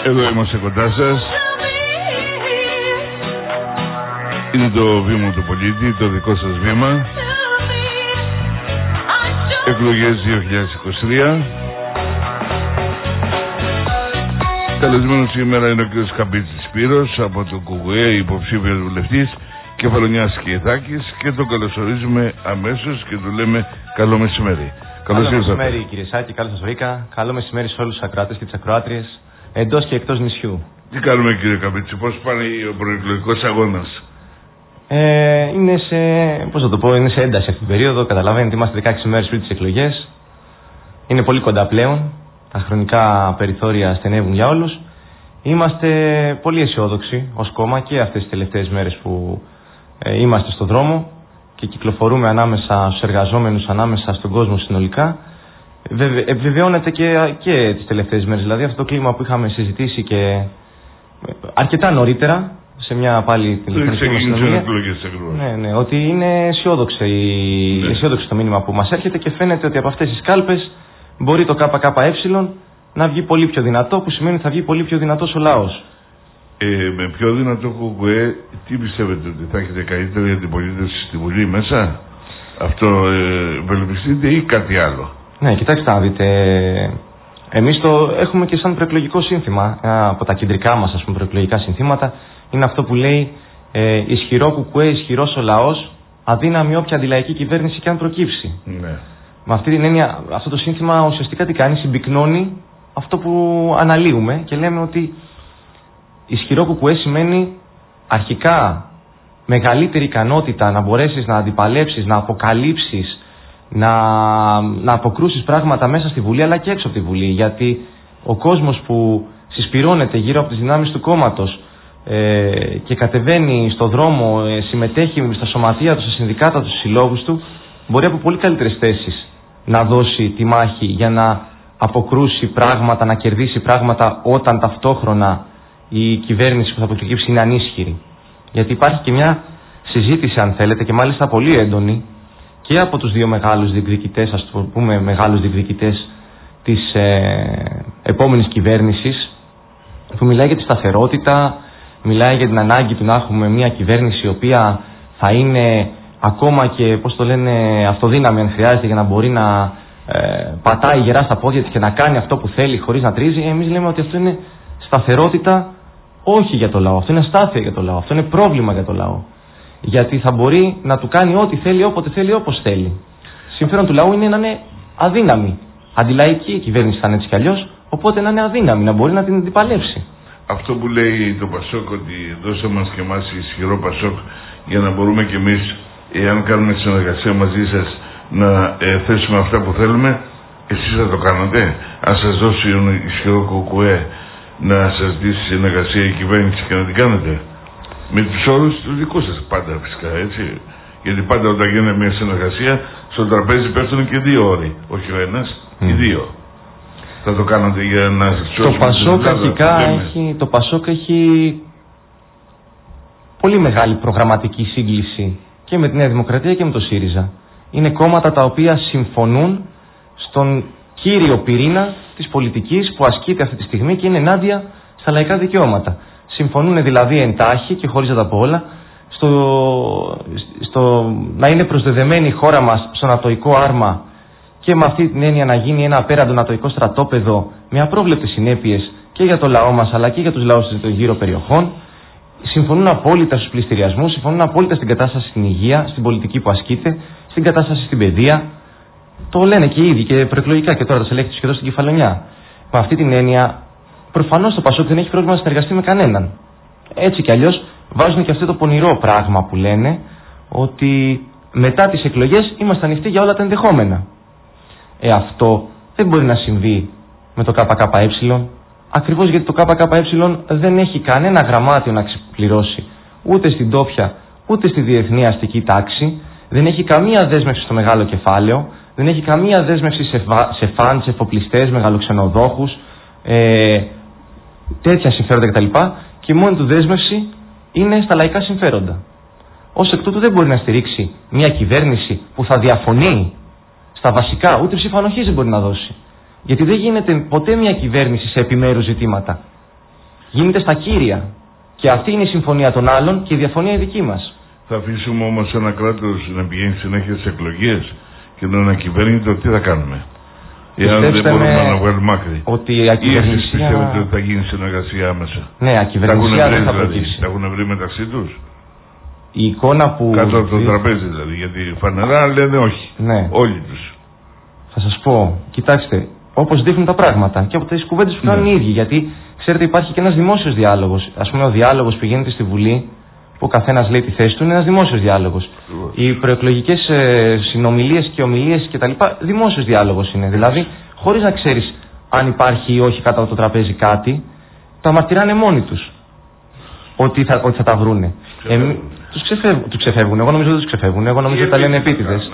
Εδώ είμαστε κοντά σας. Είναι το βήμα του πολίτη, το δικό σας βήμα. Εκλογές 2023. Καλεσμένος σήμερα είναι ο κ. Καμπίτσης Σπύρος από το ΚΚΕ, υποψήφιος βουλευτής Κεφαλονιάς και Ιθάκης, και τον καλωσορίζουμε αμέσως και του λέμε καλό μεσημέρι. Καλό μεσημέρι κύριε Σάκη, καλώς σας βρήκα. Καλό μεσημέρι σε όλους τους ακροάτες και τις ακροάτριες εντός και εκτός νησιού. Τι κάνουμε κύριε Καμπίτση, πώς πάνε ο προεκλογικός αγώνας? Είναι σε, πώς θα το πω, είναι σε ένταση αυτή την περίοδο. Καταλαβαίνετε, είμαστε 16 μέρες πριν τις εκλογές. Είναι πολύ κοντά πλέον. Τα χρονικά περιθώρια στενεύουν για όλους. Είμαστε πολύ αισιόδοξοι ως κόμμα και αυτές τις τελευταίες μέρες που είμαστε στον δρόμο και κυκλοφορούμε ανάμεσα στους εργαζόμενους, ανάμεσα στον κόσμο συνολικά. Επιβεβαιώνεται και τις τελευταίες μέρες, δηλαδή αυτό το κλίμα που είχαμε συζητήσει και αρκετά νωρίτερα σε μια πάλι τηλεφωνική μας συνομιλία. Ναι, ότι είναι αισιόδοξο το μήνυμα που μας έρχεται και φαίνεται ότι από αυτές τις κάλπες μπορεί το ΚΚΕ να βγει πολύ πιο δυνατό, που σημαίνει ότι θα βγει πολύ πιο δυνατός ο λαός. Με πιο δυνατό ΚΚΕ, τι πιστεύετε, ότι θα έχετε καλύτερη αντιπολίτευση στη Βουλή μέσα? Αυτό ευελπιστείτε ή κάτι άλλο? Ναι, κοιτάξτε να δείτε. Εμείς το έχουμε και σαν προεκλογικό σύνθημα. Από τα κεντρικά μας, ας πούμε, προεκλογικά συνθήματα είναι αυτό που λέει ισχυρό ΚΚΕ, ισχυρός ο λαός, αδύναμη όποια αντιλαϊκή κυβέρνηση και αν προκύψει. Ναι. Με αυτή την έννοια, αυτό το σύνθημα ουσιαστικά τι κάνει? Συμπυκνώνει αυτό που αναλύουμε και λέμε ότι ισχυρό ΚΚΕ σημαίνει αρχικά μεγαλύτερη ικανότητα να μπορέσεις να αντιπαλέψεις, να αποκαλύψεις, να αποκρούσεις πράγματα μέσα στη Βουλή αλλά και έξω από τη Βουλή. Γιατί ο κόσμος που συσπυρώνεται γύρω από τις δυνάμεις του κόμματος και κατεβαίνει στο δρόμο, συμμετέχει στα σωματεία του, στα συνδικάτα του, στους συλλόγους του, μπορεί από πολύ καλύτερες θέσεις να δώσει τη μάχη για να αποκρούσει πράγματα, να κερδίσει πράγματα, όταν ταυτόχρονα η κυβέρνηση που θα προκύψει είναι ανίσχυρη. Γιατί υπάρχει και μια συζήτηση, αν θέλετε, και μάλιστα πολύ έντονη, και από τους δύο μεγάλους διεκδικητές, ας το πούμε μεγάλους διεκδικητές της επόμενης κυβέρνησης, που μιλάει για τη σταθερότητα, μιλάει για την ανάγκη του να έχουμε μια κυβέρνηση η οποία θα είναι ακόμα και, πώς το λένε, αυτοδύναμη αν χρειάζεται, για να μπορεί να πατάει γερά στα πόδια της και να κάνει αυτό που θέλει χωρίς να τρίζει. Εμείς λέμε ότι αυτό είναι σταθερότητα όχι για το λαό, αυτό είναι αστάθεια για το λαό, αυτό είναι πρόβλημα για το λαό. Γιατί θα μπορεί να του κάνει ό,τι θέλει, όποτε θέλει, όπως θέλει. Συμφέρον του λαού είναι να είναι αδύναμη. Αντιλαϊκή η κυβέρνηση θα είναι έτσι κι αλλιώς, οπότε να είναι αδύναμη, να μπορεί να την αντιπαλεύσει. Αυτό που λέει το Πασόκ, ότι δώσε μας και εμάς ισχυρό Πασόκ για να μπορούμε κι εμείς, εάν κάνουμε συνεργασία μαζί σας, να θέσουμε αυτά που θέλουμε, εσείς θα το κάνετε? Αν σας δώσει ισχυρό ΚΚΕ να σας δώσει συνεργασία η κυβέρνηση και να την κάνετε? Με τους όρους τους δικούς σας πάντα, φυσικά, έτσι. Γιατί πάντα όταν γίνεται μια συνεργασία, στο τραπέζι πέφτουν και δύο όροι. Όχι ο ένας, οι δύο. Θα το κάνετε για να σας σώσουμε? Το Πασόκ αρχικά το Πασόκ έχει πολύ μεγάλη προγραμματική σύγκληση και με τη Νέα Δημοκρατία και με το ΣΥΡΙΖΑ. Είναι κόμματα τα οποία συμφωνούν στον κύριο πυρήνα της πολιτικής που ασκείται αυτή τη στιγμή και είναι ενάντια στα λαϊκά δικαιώματα. Συμφωνούν δηλαδή εντάχει και χωρίς να τα πω όλα στο να είναι προσδεδεμένη η χώρα μας στο νατοϊκό άρμα και με αυτή την έννοια να γίνει ένα απέραντο νατοϊκό στρατόπεδο με απρόβλεπτες συνέπειες και για το λαό μας αλλά και για τους λαούς των γύρω περιοχών. Συμφωνούν απόλυτα στους πληστηριασμούς, συμφωνούν απόλυτα στην κατάσταση στην υγεία, στην πολιτική που ασκείται, στην κατάσταση στην παιδεία. Το λένε και οι ίδιοι και προεκλογικά και τώρα το ελέγχει τους και εδώ στην Κεφαλονιά. Με αυτή την έννοια, προφανώς το Πασόκ δεν έχει πρόβλημα να συνεργαστεί με κανέναν. Έτσι κι αλλιώς βάζουν και αυτό το πονηρό πράγμα που λένε, ότι μετά τις εκλογές είμαστε ανοιχτοί για όλα τα ενδεχόμενα. Αυτό δεν μπορεί να συμβεί με το ΚΚΕ. Ακριβώς γιατί το ΚΚΕ δεν έχει κανένα γραμμάτιο να ξεπληρώσει ούτε στην τόπια ούτε στη διεθνή αστική τάξη, δεν έχει καμία δέσμευση στο μεγάλο κεφάλαιο, δεν έχει καμία δέσμευση σε φαντ, σε εφοπλιστές, μεγαλοξενοδόχους, τέτοια συμφέροντα κτλ. Και η μόνη του δέσμευση είναι στα λαϊκά συμφέροντα. Ως εκ τούτου δεν μπορεί να στηρίξει μια κυβέρνηση που θα διαφωνεί στα βασικά, ούτε ψήφο ανοχής δεν μπορεί να δώσει. Γιατί δεν γίνεται ποτέ μια κυβέρνηση σε επιμέρους ζητήματα. γίνεται στα κύρια. Και αυτή είναι η συμφωνία των άλλων και η διαφωνία η δική μας. Θα αφήσουμε όμως ένα κράτος να πηγαίνει συνέχεια στις εκλογές και να ανακυβερνείται, τι θα κάνουμε? Εάν δεν μπορούμε να βγάλουμε άκρη. Ότι η ακυβερνησία... Ή εσείς πιστεύετε ότι θα γίνει συνεργασία άμεσα? Ναι, ακυβερνησία δεν θα προκύψει. Τα έχουν βρει μεταξύ τους? Η εικόνα που... Κάτω από το τραπέζι δηλαδή, γιατί φανερά λένε όχι. Ναι. Όλοι τους. Θα σας πω, κοιτάξτε, όπως δείχνουν τα πράγματα και από τις κουβέντες που κάνουν οι ίδιοι. Γιατί ξέρετε, υπάρχει και ένας δημόσιος διάλογος. Ας πούμε, ο διάλογος που γίνεται στη Βουλή, που ο καθένας λέει τη θέση του, είναι ένας δημόσιος διάλογος. Οι προεκλογικές συνομιλίες και ομιλίες κτλ. Δημόσιος διάλογος είναι. Δηλαδή, χωρίς να ξέρεις αν υπάρχει ή όχι κάτω από το τραπέζι κάτι, τα μαρτυράνε μόνοι τους ότι θα τα βρούνε. Τους ξεφεύγουν. Εγώ νομίζω ότι τους ξεφεύγουν. Εγώ νομίζω ότι τα λένε επίτηδες.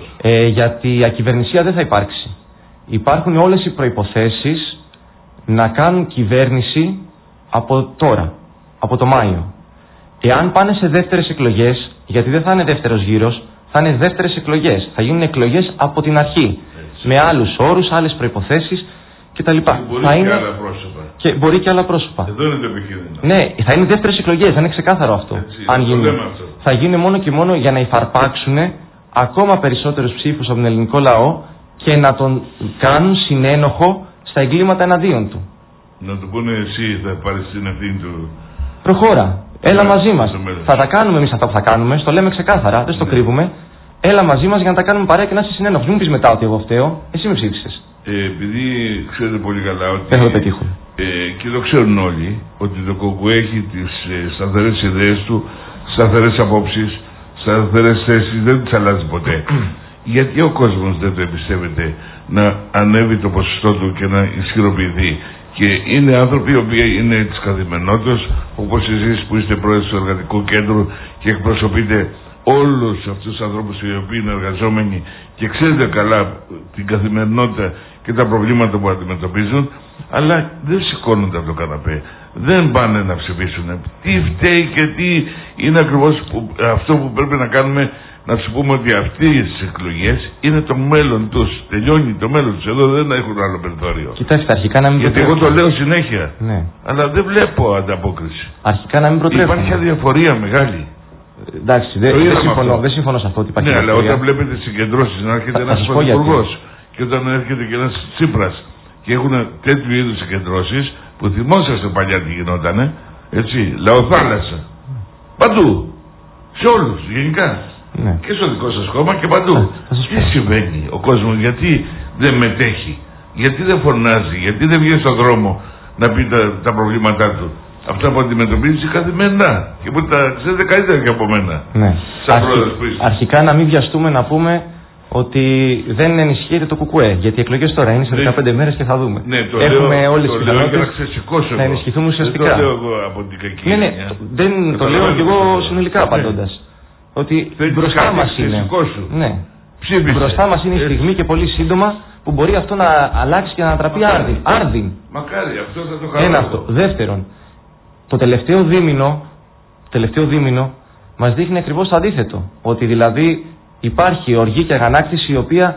Γιατί η ακυβερνησία δεν θα υπάρξει. Υπάρχουν όλες οι προϋποθέσεις να κάνουν κυβέρνηση από τώρα, από το Μάιο. Εάν πάνε σε δεύτερες εκλογές, γιατί δεν θα είναι δεύτερος γύρος, θα είναι δεύτερες εκλογές. Θα γίνουν εκλογές από την αρχή. Με άλλους όρους, άλλες προϋποθέσεις κτλ. Μπορεί θα και είναι... άλλα πρόσωπα. Και μπορεί και άλλα πρόσωπα. Εδώ είναι το επιχείρημα. Ναι, θα είναι δεύτερες εκλογές, θα είναι ξεκάθαρο αυτό. Έτσι, αν γίνει. Θα γίνει μόνο και μόνο για να υφαρπάξουν ακόμα περισσότερους ψήφους από τον ελληνικό λαό και να τον κάνουν συνένοχο στα εγκλήματα εναντίον του. Να του πούνε εσύ θα πάρεις την ευθύνη του. Προχώρα. Έλα μαζί μας. Θα τα κάνουμε εμείς αυτά που θα κάνουμε, στο λέμε ξεκάθαρα, δεν στο κρύβουμε. Έλα μαζί μας για να τα κάνουμε παρέα και να είσαι συνένοχος. Μην πεις μετά ότι εγώ φταίω, εσύ με ψήφισες. Επειδή ξέρετε πολύ καλά ότι. Δεν θα το πετύχουν. Και το ξέρουν όλοι ότι το ΚΚΕ έχει τις σταθερές ιδέες του, σταθερές απόψεις, σταθερές θέσεις, δεν τις αλλάζει ποτέ. Γιατί ο κόσμος δεν το εμπιστεύεται να ανέβει το ποσοστό του και να ισχυροποιηθεί? Και είναι άνθρωποι οι οποίοι είναι της καθημερινότητας, όπως εσείς που είστε πρόεδρος του Εργατικού Κέντρου και εκπροσωπείτε όλους αυτούς τους ανθρώπους οι οποίοι είναι εργαζόμενοι και ξέρετε καλά την καθημερινότητα και τα προβλήματα που αντιμετωπίζουν, αλλά δεν σηκώνονται από το καναπέ, δεν πάνε να ψηφίσουν. Τι φταίει και τι είναι ακριβώς αυτό που πρέπει να κάνουμε? Να τους πούμε ότι αυτές οι εκλογές είναι το μέλλον τους. Τελειώνει το μέλλον τους. Εδώ δεν έχουν άλλο περιθώριο. Κοιτάξτε, αρχικά να μην γιατί εγώ το λέω συνέχεια. Ναι. Αλλά δεν βλέπω ανταπόκριση. Αρχικά να μην προτρέχουμε. Υπάρχει αδιαφορία μεγάλη. Εντάξει, δεν συμφωνώ σε αυτό ότι υπάρχει. Ναι, αλλά όταν βλέπετε συγκεντρώσεις να έρχεται ένας πρωθυπουργός και όταν έρχεται και ένας Τσίπρας και έχουν τέτοιου είδους συγκεντρώσεις που θυμόσαστε παλιά τι γινότανε, έτσι, λαοθάλασσα. Παντού. Σε όλους γενικά. Ναι. Και στο δικό σας κόμμα και παντού. Τι συμβαίνει? Ο κόσμος γιατί δεν μετέχει? Γιατί δεν φωνάζει? Γιατί δεν βγαίνει στον δρόμο να πει τα προβλήματά του? Αυτά που αντιμετωπίζει καθημερινά και που τα ξέρετε καλύτερα και από μένα. Ναι. Που είστε. Αρχικά να μην βιαστούμε να πούμε ότι δεν ενισχύεται το ΚΚΕ. Γιατί οι εκλογές τώρα είναι σε 15 μέρες και θα δούμε. Ναι, έχουμε όλες τις πιθανότητες να ενισχυθούμε ουσιαστικά. Δεν το λέω εγώ από την κακή. Ναι, δεν το λέω και εγώ συνολικά απαντώντας. Ότι μπροστά μας είναι. Ναι. Μπροστά μας είναι η στιγμή και πολύ σύντομα που μπορεί αυτό να αλλάξει και να ανατραπεί άρδιν. Μακάρι, αυτό θα το χαρώ. Ένα αυτό. Δεύτερον, το τελευταίο δίμηνο μας δείχνει ακριβώς το αντίθετο. Ότι δηλαδή υπάρχει οργή και αγανάκτηση η οποία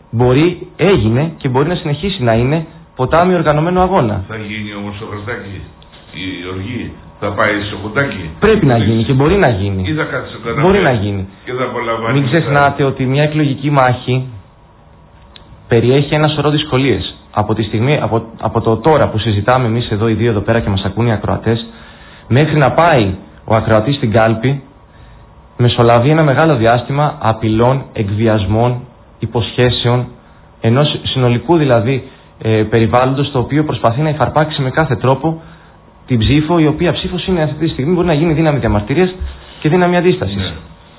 έγινε και μπορεί να συνεχίσει να είναι ποτάμι οργανωμένο αγώνα. Θα γίνει όμως στο Χριστάκι η οργή? Θα πάει στο κουτάκι? Πρέπει να γίνει και μπορεί να γίνει. Ή θα κάτσει στο καναπέ? Μπορεί να γίνει. Και θα απολαμβάνει. Μην ξεχνάτε ότι μια εκλογική μάχη περιέχει ένα σωρό δυσκολίες. Από τη στιγμή, από το τώρα που συζητάμε εμείς εδώ οι δύο εδώ πέρα και μας ακούν οι ακροατές, μέχρι να πάει ο ακροατής στην κάλπη, μεσολαβεί ένα μεγάλο διάστημα απειλών, εκβιασμών, υποσχέσεων, ενός συνολικού δηλαδή περιβάλλοντος το οποίο προσπαθεί να υφαρπάξει με κάθε τρόπο την ψήφο, η οποία ψήφος είναι αυτή τη στιγμή, μπορεί να γίνει δύναμη διαμαρτυρίας και δύναμη αντίστασης. Ναι.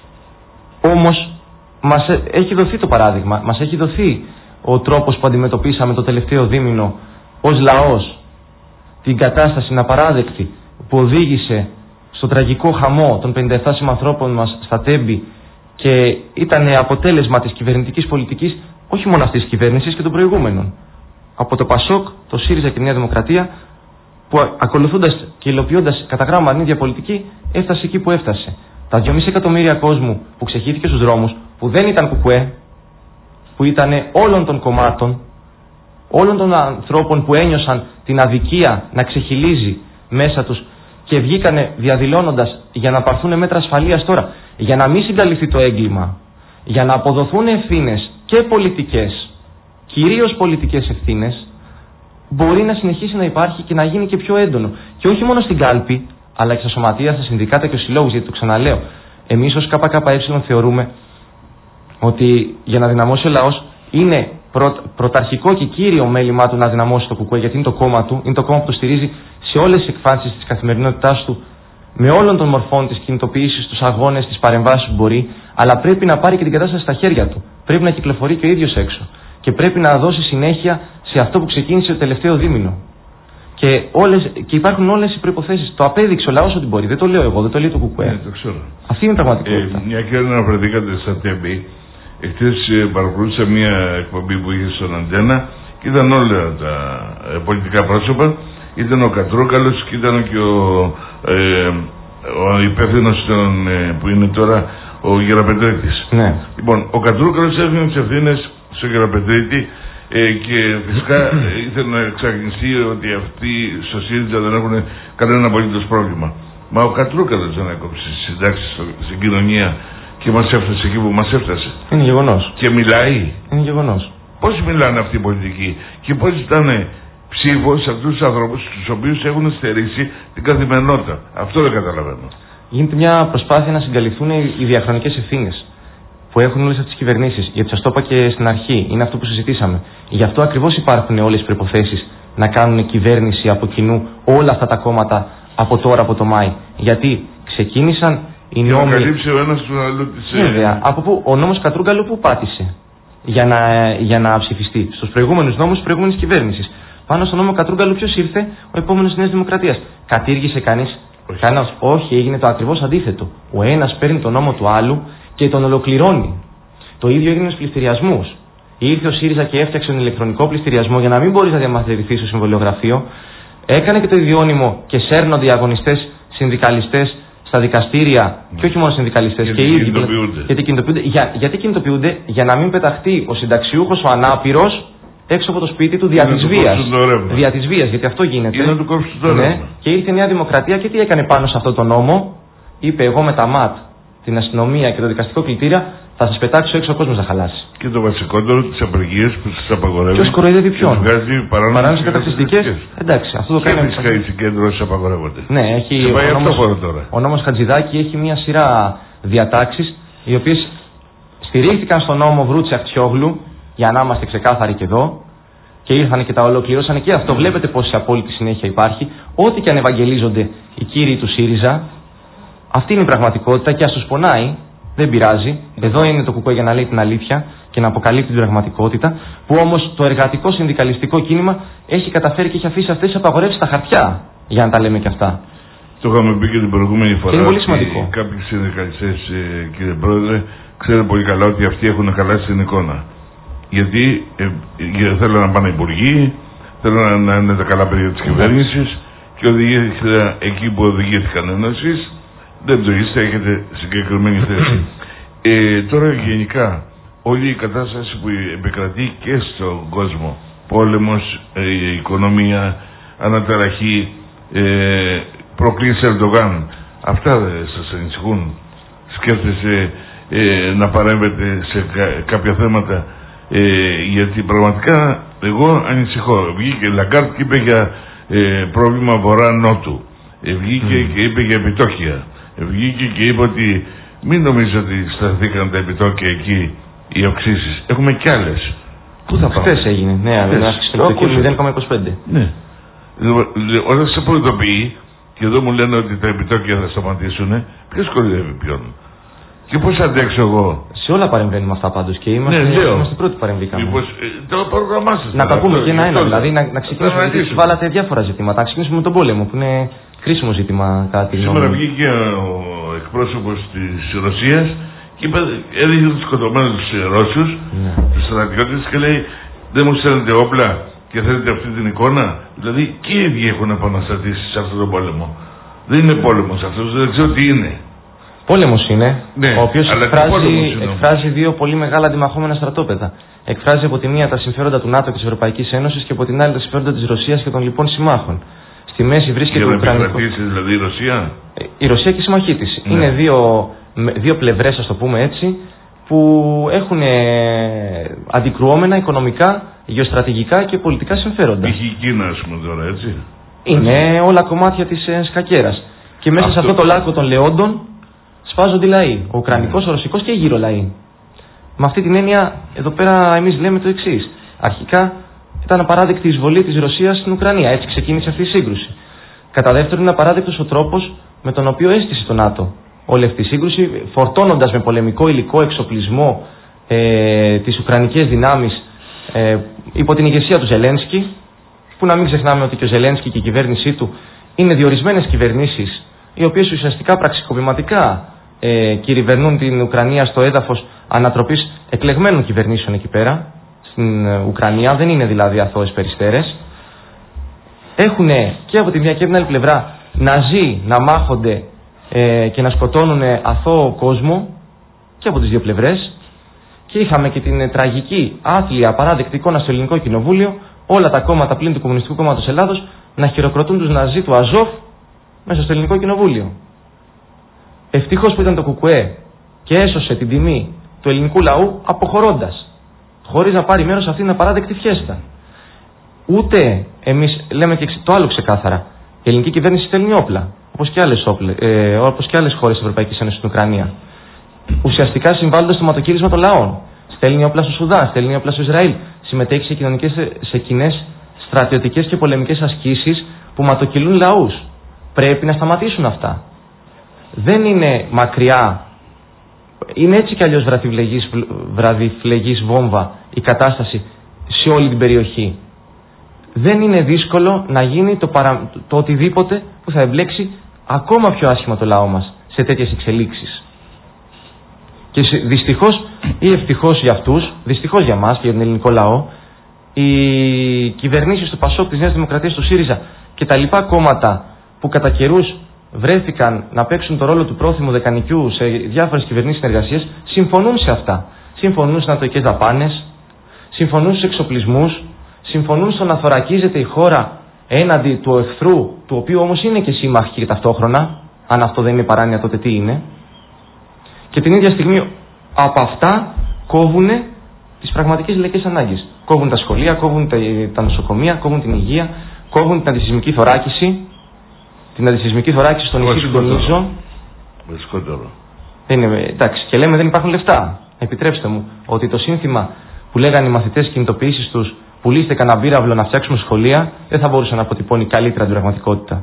Όμως μας έχει δοθεί το παράδειγμα, μας έχει δοθεί ο τρόπος που αντιμετωπίσαμε το τελευταίο δίμηνο ως λαός την κατάσταση απαράδεκτη που οδήγησε στο τραγικό χαμό των 57 συμανθρώπων μας στα Τέμπη και ήταν αποτέλεσμα της κυβερνητικής πολιτικής όχι μόνο αυτής της κυβέρνησης και των προηγούμενων. Από το ΠΑΣΟΚ, το ΣΥΡΙΖΑ και η Νέα Δημοκρατία, που ακολουθώντας και υλοποιώντας κατά γράμμα την ίδια πολιτική, έφτασε εκεί που έφτασε. Τα 2,5 εκατομμύρια κόσμου που ξεχύθηκε στους δρόμους, που δεν ήταν ΚΚΕ, που ήταν όλων των κομμάτων, όλων των ανθρώπων που ένιωσαν την αδικία να ξεχυλίζει μέσα τους και βγήκανε διαδηλώνοντας για να πάρθουν μέτρα ασφαλείας τώρα, για να μην συγκαλυφθεί το έγκλημα, για να αποδοθούν ευθύνες και πολιτικές, κυρίως πολιτικές ευθύνες, μπορεί να συνεχίσει να υπάρχει και να γίνει και πιο έντονο. Και όχι μόνο στην κάλπη, αλλά και στα σωματεία, στα συνδικάτα και στους συλλόγους, γιατί το ξαναλέω. Εμείς ως ΚΚΕ θεωρούμε ότι για να δυναμώσει ο λαός είναι πρωταρχικό και κύριο μέλημά του να δυναμώσει το ΚΚΕ, γιατί είναι το κόμμα του, είναι το κόμμα που το στηρίζει σε όλες τις εκφάνσεις της καθημερινότητάς του, με όλων των μορφών της κινητοποίησης, τους αγώνες, τις παρεμβάσεις που μπορεί, αλλά πρέπει να πάρει και την κατάσταση στα χέρια του. Πρέπει να κυκλοφορεί και ο ίδιος έξω. Και πρέπει να δώσει συνέχεια σε αυτό που ξεκίνησε το τελευταίο δίμηνο. Και υπάρχουν όλες οι προϋποθέσεις. Το απέδειξε ο λαός ότι μπορεί. Δεν το λέω εγώ, δεν το λέει το ΚΚΕ. Το ξέρω. Αυτή είναι η πραγματικότητα. Μια και αναφερθήκατε στα Τέμπη, εχθές παρακολούθησα μια εκπομπή που είχε στον Αντένα και ήταν όλα τα πολιτικά πρόσωπα. Ήταν ο Κατρούκαλος και ήταν και ο υπεύθυνος που είναι τώρα ο Γεραπετρίτης. Ναι. Λοιπόν, ο Κατρούκαλος έφυγε τις ευθύνες στο Γεραπετρίτη και φυσικά ήθελε να εξαγνιστεί ότι αυτοί στο ΣΥΡΙΖΑ δεν έχουν κανένα απολύτως πρόβλημα. Μα ο Κατρούκαλος δεν έκοψε τις συντάξεις στην κοινωνία και μας έφτασε εκεί που μας έφτασε. Είναι γεγονός. Και μιλάει. Είναι γεγονός. Πώς μιλάνε αυτοί οι πολιτικοί και πώς ζητάνε ψήφο σε αυτούς τους ανθρώπους τους οποίους έχουν στερήσει την καθημερινότητα. Αυτό δεν καταλαβαίνω. Γίνεται μια προσπάθεια να συγκαλυφθούν οι διαχρονικές ευθύνες που έχουν όλες αυτές τις κυβερνήσεις. Γιατί σας το είπα και στην αρχή, είναι αυτό που συζητήσαμε. Γι' αυτό ακριβώς υπάρχουν όλες οι προϋποθέσεις να κάνουν κυβέρνηση από κοινού όλα αυτά τα κόμματα από τώρα, από το Μάη. Γιατί ξεκίνησαν οι νόμοι. Και να καλύψει ο ένας του άλλου της. Βέβαια. Από πού ο νόμος Κατρούγκαλου που πάτησε για να ψηφιστεί? Στους προηγούμενους νόμους της προηγούμενης κυβέρνησης. Πάνω στον νόμο Κατρούγκαλου ποιος ήρθε? Ο επόμενος της Νέας Δημοκρατίας. Κατήργησε κανείς? Κανένας. Όχι, έγινε το ακριβώς αντίθετο. Ο ένας παίρνει τον νόμο του άλλου και τον ολοκληρώνει. Το ίδιο έγινε στους πληστηριασμούς. Ήρθε ο ΣΥΡΙΖΑ και έφτιαξε τον ηλεκτρονικό πληστηριασμό για να μην μπορείς να διαμαρτυρηθείς στο συμβολιογραφείο. Έκανε και το ιδιώνυμο και σέρνονται οι αγωνιστές συνδικαλιστές στα δικαστήρια, και όχι μόνο συνδικαλιστές, και οι ίδιοι. Γιατί κινητοποιούνται? Για να μην πεταχτεί ο συνταξιούχος, ο ανάπηρος, έξω από το σπίτι του δια της βίας. Δια της βίας, γιατί αυτό γίνεται. Είναι να του κόψει το ρεύμα. Και ήρθε η Νέα Δημοκρατία και τι έκανε πάνω σε αυτό το νόμο? Είπε: εγώ με τα ΜΑΤ, την αστυνομία και το δικαστικό κλητήρα θα σας πετάξω έξω, ο κόσμος να χαλάσει. Και το βασικότερο, τις απεργίες που σας απαγορεύει. Ποιος κοροϊδεύει ποιον? Παράνομες καταχρηστικές. Εντάξει, αυτό το κάνει. Και φυσικά οι συγκέντρωσεις απαγορεύονται. Ναι, έχει ο νόμος Χατζηδάκη έχει μια σειρά διατάξεις οι οποίες στηρίχθηκαν στον νόμο Βρούτση Αχτσιόγλου, για να είμαστε ξεκάθαροι και εδώ, και ήρθαν και τα ολοκληρώσαν και αυτό. Βλέπετε πόση απόλυτη συνέχεια υπάρχει. Ό,τι και αν ευαγγελίζονται οι κύριοι του ΣΥΡΙΖΑ, αυτή είναι η πραγματικότητα και ας τους πονάει, δεν πειράζει. Εδώ είναι το ΚΚΕ για να λέει την αλήθεια και να αποκαλύπτει την πραγματικότητα, που όμως το εργατικό συνδικαλιστικό κίνημα έχει καταφέρει και έχει αφήσει αυτές τις απαγορεύσεις στα χαρτιά, για να τα λέμε και αυτά. Το είχαμε πει και την προηγούμενη φορά. Και είναι πολύ σημαντικό. Κάποιοι συνδικαλιστές, κύριε Πρόεδρε, ξέρουν πολύ καλά ότι αυτοί έχουν χαλάσει την εικόνα. Γιατί θέλουν να πάνε υπουργοί, θέλουν να είναι τα καλά παιδιά της κυβέρνησης και οδηγήθηκαν εκεί που οδηγήθηκαν. Ενώ εσείς δεν το είστε, έχετε συγκεκριμένη θέση. Τώρα γενικά όλη η κατάσταση που επικρατεί και στον κόσμο, πόλεμος, οικονομία, αναταραχή, προκλήσεις Ερντογάν, αυτά σας ανησυχούν? Σκέφτεστε να παρέμβετε σε κάποια θέματα? Γιατί πραγματικά εγώ ανησυχώ. Βγήκε Λαγκάρτ και είπε για πρόβλημα βορρά-νότου. Βγήκε και είπε για επιτόκια. Βγήκε και είπε ότι μην νομίζω ότι σταθήκαν τα επιτόκια εκεί οι αυξήσεις. Έχουμε κι άλλες. Πού θα πάμε? Χθες έγινε, ναι, αλλά στο επιτόκιο 0,25. Ναι. Όταν σε προειδοποιεί και εδώ μου λένε ότι τα επιτόκια θα σταματήσουν, ποιος κορυδεύει ποιον? Και πώς αντέξω εγώ? Σε όλα παρεμβαίνουμε αυτά πάντως και είμαστε πρώτοι παρεμβήκαμε. Μήπως το πρόγραμμά σας. Να τα πούμε και ένα-ένα, δηλαδή να ξεκινήσουμε, γιατί βάλατε διάφορα ζητήματα. Να ξεκινήσουμε με τον πόλεμο, που είναι κρίσιμο ζήτημα κατά τη γνώμη. Σήμερα βγήκε ο εκπρόσωπος της Ρωσίας και έδειξε τους σκοτωμένους Ρώσους, τους στρατιώτες, και λέει: δεν μου στέλνετε όπλα και θέλετε αυτή την εικόνα? Δηλαδή και οι ίδιοι έχουν επαναστατήσει σε αυτόν τον πόλεμο. Δεν είναι πόλεμος αυτός, δεν ξέρω τι είναι. Πόλεμος είναι, ναι, ο οποίος εκφράζει δύο πολύ μεγάλα αντιμαχόμενα στρατόπεδα. Εκφράζει από τη μία τα συμφέροντα του ΝΑΤΟ και της Ευρωπαϊκής Ένωσης και από την άλλη τα συμφέροντα της Ρωσίας και των λοιπών συμμάχων. Στη μέση βρίσκεται για το Ουκρανικό. Για να επικρατήσει δηλαδή η Ρωσία. Η Ρωσία και η συμμαχή της. Ναι. Είναι δύο πλευρές, ας το πούμε έτσι, που έχουν αντικρουόμενα οικονομικά, γεωστρατηγικά και πολιτικά συμφέροντα. Είχε η Κίνα, ας πούμε, τώρα, έτσι. Είναι όλα κομμάτια της σκακέρας. Και μέσα σε αυτό το λάκκο των λεόντων σφάζονται οι λαοί. Ο Ουκρανικός, ο Ρωσικός και οι γύρω λαοί. Με αυτή την έννοια, εδώ πέρα εμείς λέμε το εξής. Αρχικά ήταν απαράδεκτη η εισβολή της Ρωσίας στην Ουκρανία. Έτσι ξεκίνησε αυτή η σύγκρουση. Κατά δεύτερον, είναι απαράδεκτος ο τρόπος με τον οποίο έστησε το ΝΑΤΟ όλη αυτή η σύγκρουση, φορτώνοντας με πολεμικό υλικό, εξοπλισμό τις ουκρανικές δυνάμεις υπό την ηγεσία του Ζελένσκι, που να μην ξεχνάμε ότι και ο Ζελένσκι και η κυβέρνησή του είναι διορισμένες κυβερνήσεις, οι οποίες ουσιαστικά πραξικοπηματικά κυριβερνούν την Ουκρανία στο έδαφος ανατροπής εκλεγμένων κυβερνήσεων εκεί πέρα, στην Ουκρανία. Δεν είναι δηλαδή αθώες περιστέρες. Έχουν και από τη μια και από την άλλη πλευρά ναζί να μάχονται και να σκοτώνουν αθώο κόσμο και από τις δύο πλευρές. Και είχαμε και την τραγική, άθλια, απαράδεκτη εικόνα στο Ελληνικό Κοινοβούλιο, όλα τα κόμματα πλην του Κομμουνιστικού Κόμματος Ελλάδος να χειροκροτούν τους ναζί του Αζόφ μέσα στο Ελληνικό Κοινοβούλιο. Ευτυχώς που ήταν το ΚΚΕ και έσωσε την τιμή του ελληνικού λαού αποχωρώντας, χωρίς να πάρει μέρος σε αυτήν την απαράδεκτη φιέστα. Ούτε εμείς λέμε και το άλλο ξεκάθαρα. Η ελληνική κυβέρνηση στέλνει όπλα, όπως και άλλες χώρες της Ευρωπαϊκής Ένωσης στην Ουκρανία. Ουσιαστικά συμβάλλοντας στο ματοκύλισμα των λαών. Στέλνει όπλα στο Σουδάν, στέλνει όπλα στο Ισραήλ. Συμμετέχει σε κοινές στρατιωτικές και πολεμικές ασκήσεις που ματοκυλούν λαούς. Πρέπει να σταματήσουν αυτά. Δεν είναι μακριά. Είναι έτσι κι αλλιώς βραδιφλεγής βόμβα η κατάσταση σε όλη την περιοχή. Δεν είναι δύσκολο να γίνει το οτιδήποτε που θα εμπλέξει ακόμα πιο άσχημα το λαό μας σε τέτοιες εξελίξεις. Και δυστυχώς ή ευτυχώς για αυτούς, δυστυχώς για μας και για τον ελληνικό λαό, οι κυβερνήσεις του ΠΑΣΟΚ, της Νέας Δημοκρατίας, του ΣΥΡΙΖΑ και τα λοιπά κόμματα που κατά καιρούς βρέθηκαν να παίξουν το ρόλο του πρόθυμου δεκανικιού σε διάφορες κυβερνήσεις συνεργασίες, συμφωνούν σε αυτά. Συμφωνούν στις νατοικές δαπάνες, συμφωνούν στους εξοπλισμούς, συμφωνούν στο να θωρακίζεται η χώρα έναντι του εχθρού, του οποίου όμως είναι και σύμμαχοι και ταυτόχρονα. Αν αυτό δεν είναι παράνοια, τότε τι είναι? Και την ίδια στιγμή από αυτά κόβουν τις πραγματικές λαϊκές ανάγκες. Κόβουν τα σχολεία, κόβουν τα νοσοκομεία, κόβουν την υγεία, κόβουν την αντισυσμική θωράκιση. Την αντισυσμική θωράκιση στο νησί του Ντονίζο. Εντάξει, και λέμε δεν υπάρχουν λεφτά. Επιτρέψτε μου ότι το σύνθημα που λέγανε οι μαθητές κινητοποιήσεις τους, πουλήστε κανένα μπύραυλο να φτιάξουμε σχολεία, δεν θα μπορούσε να αποτυπώνει καλύτερα την πραγματικότητα.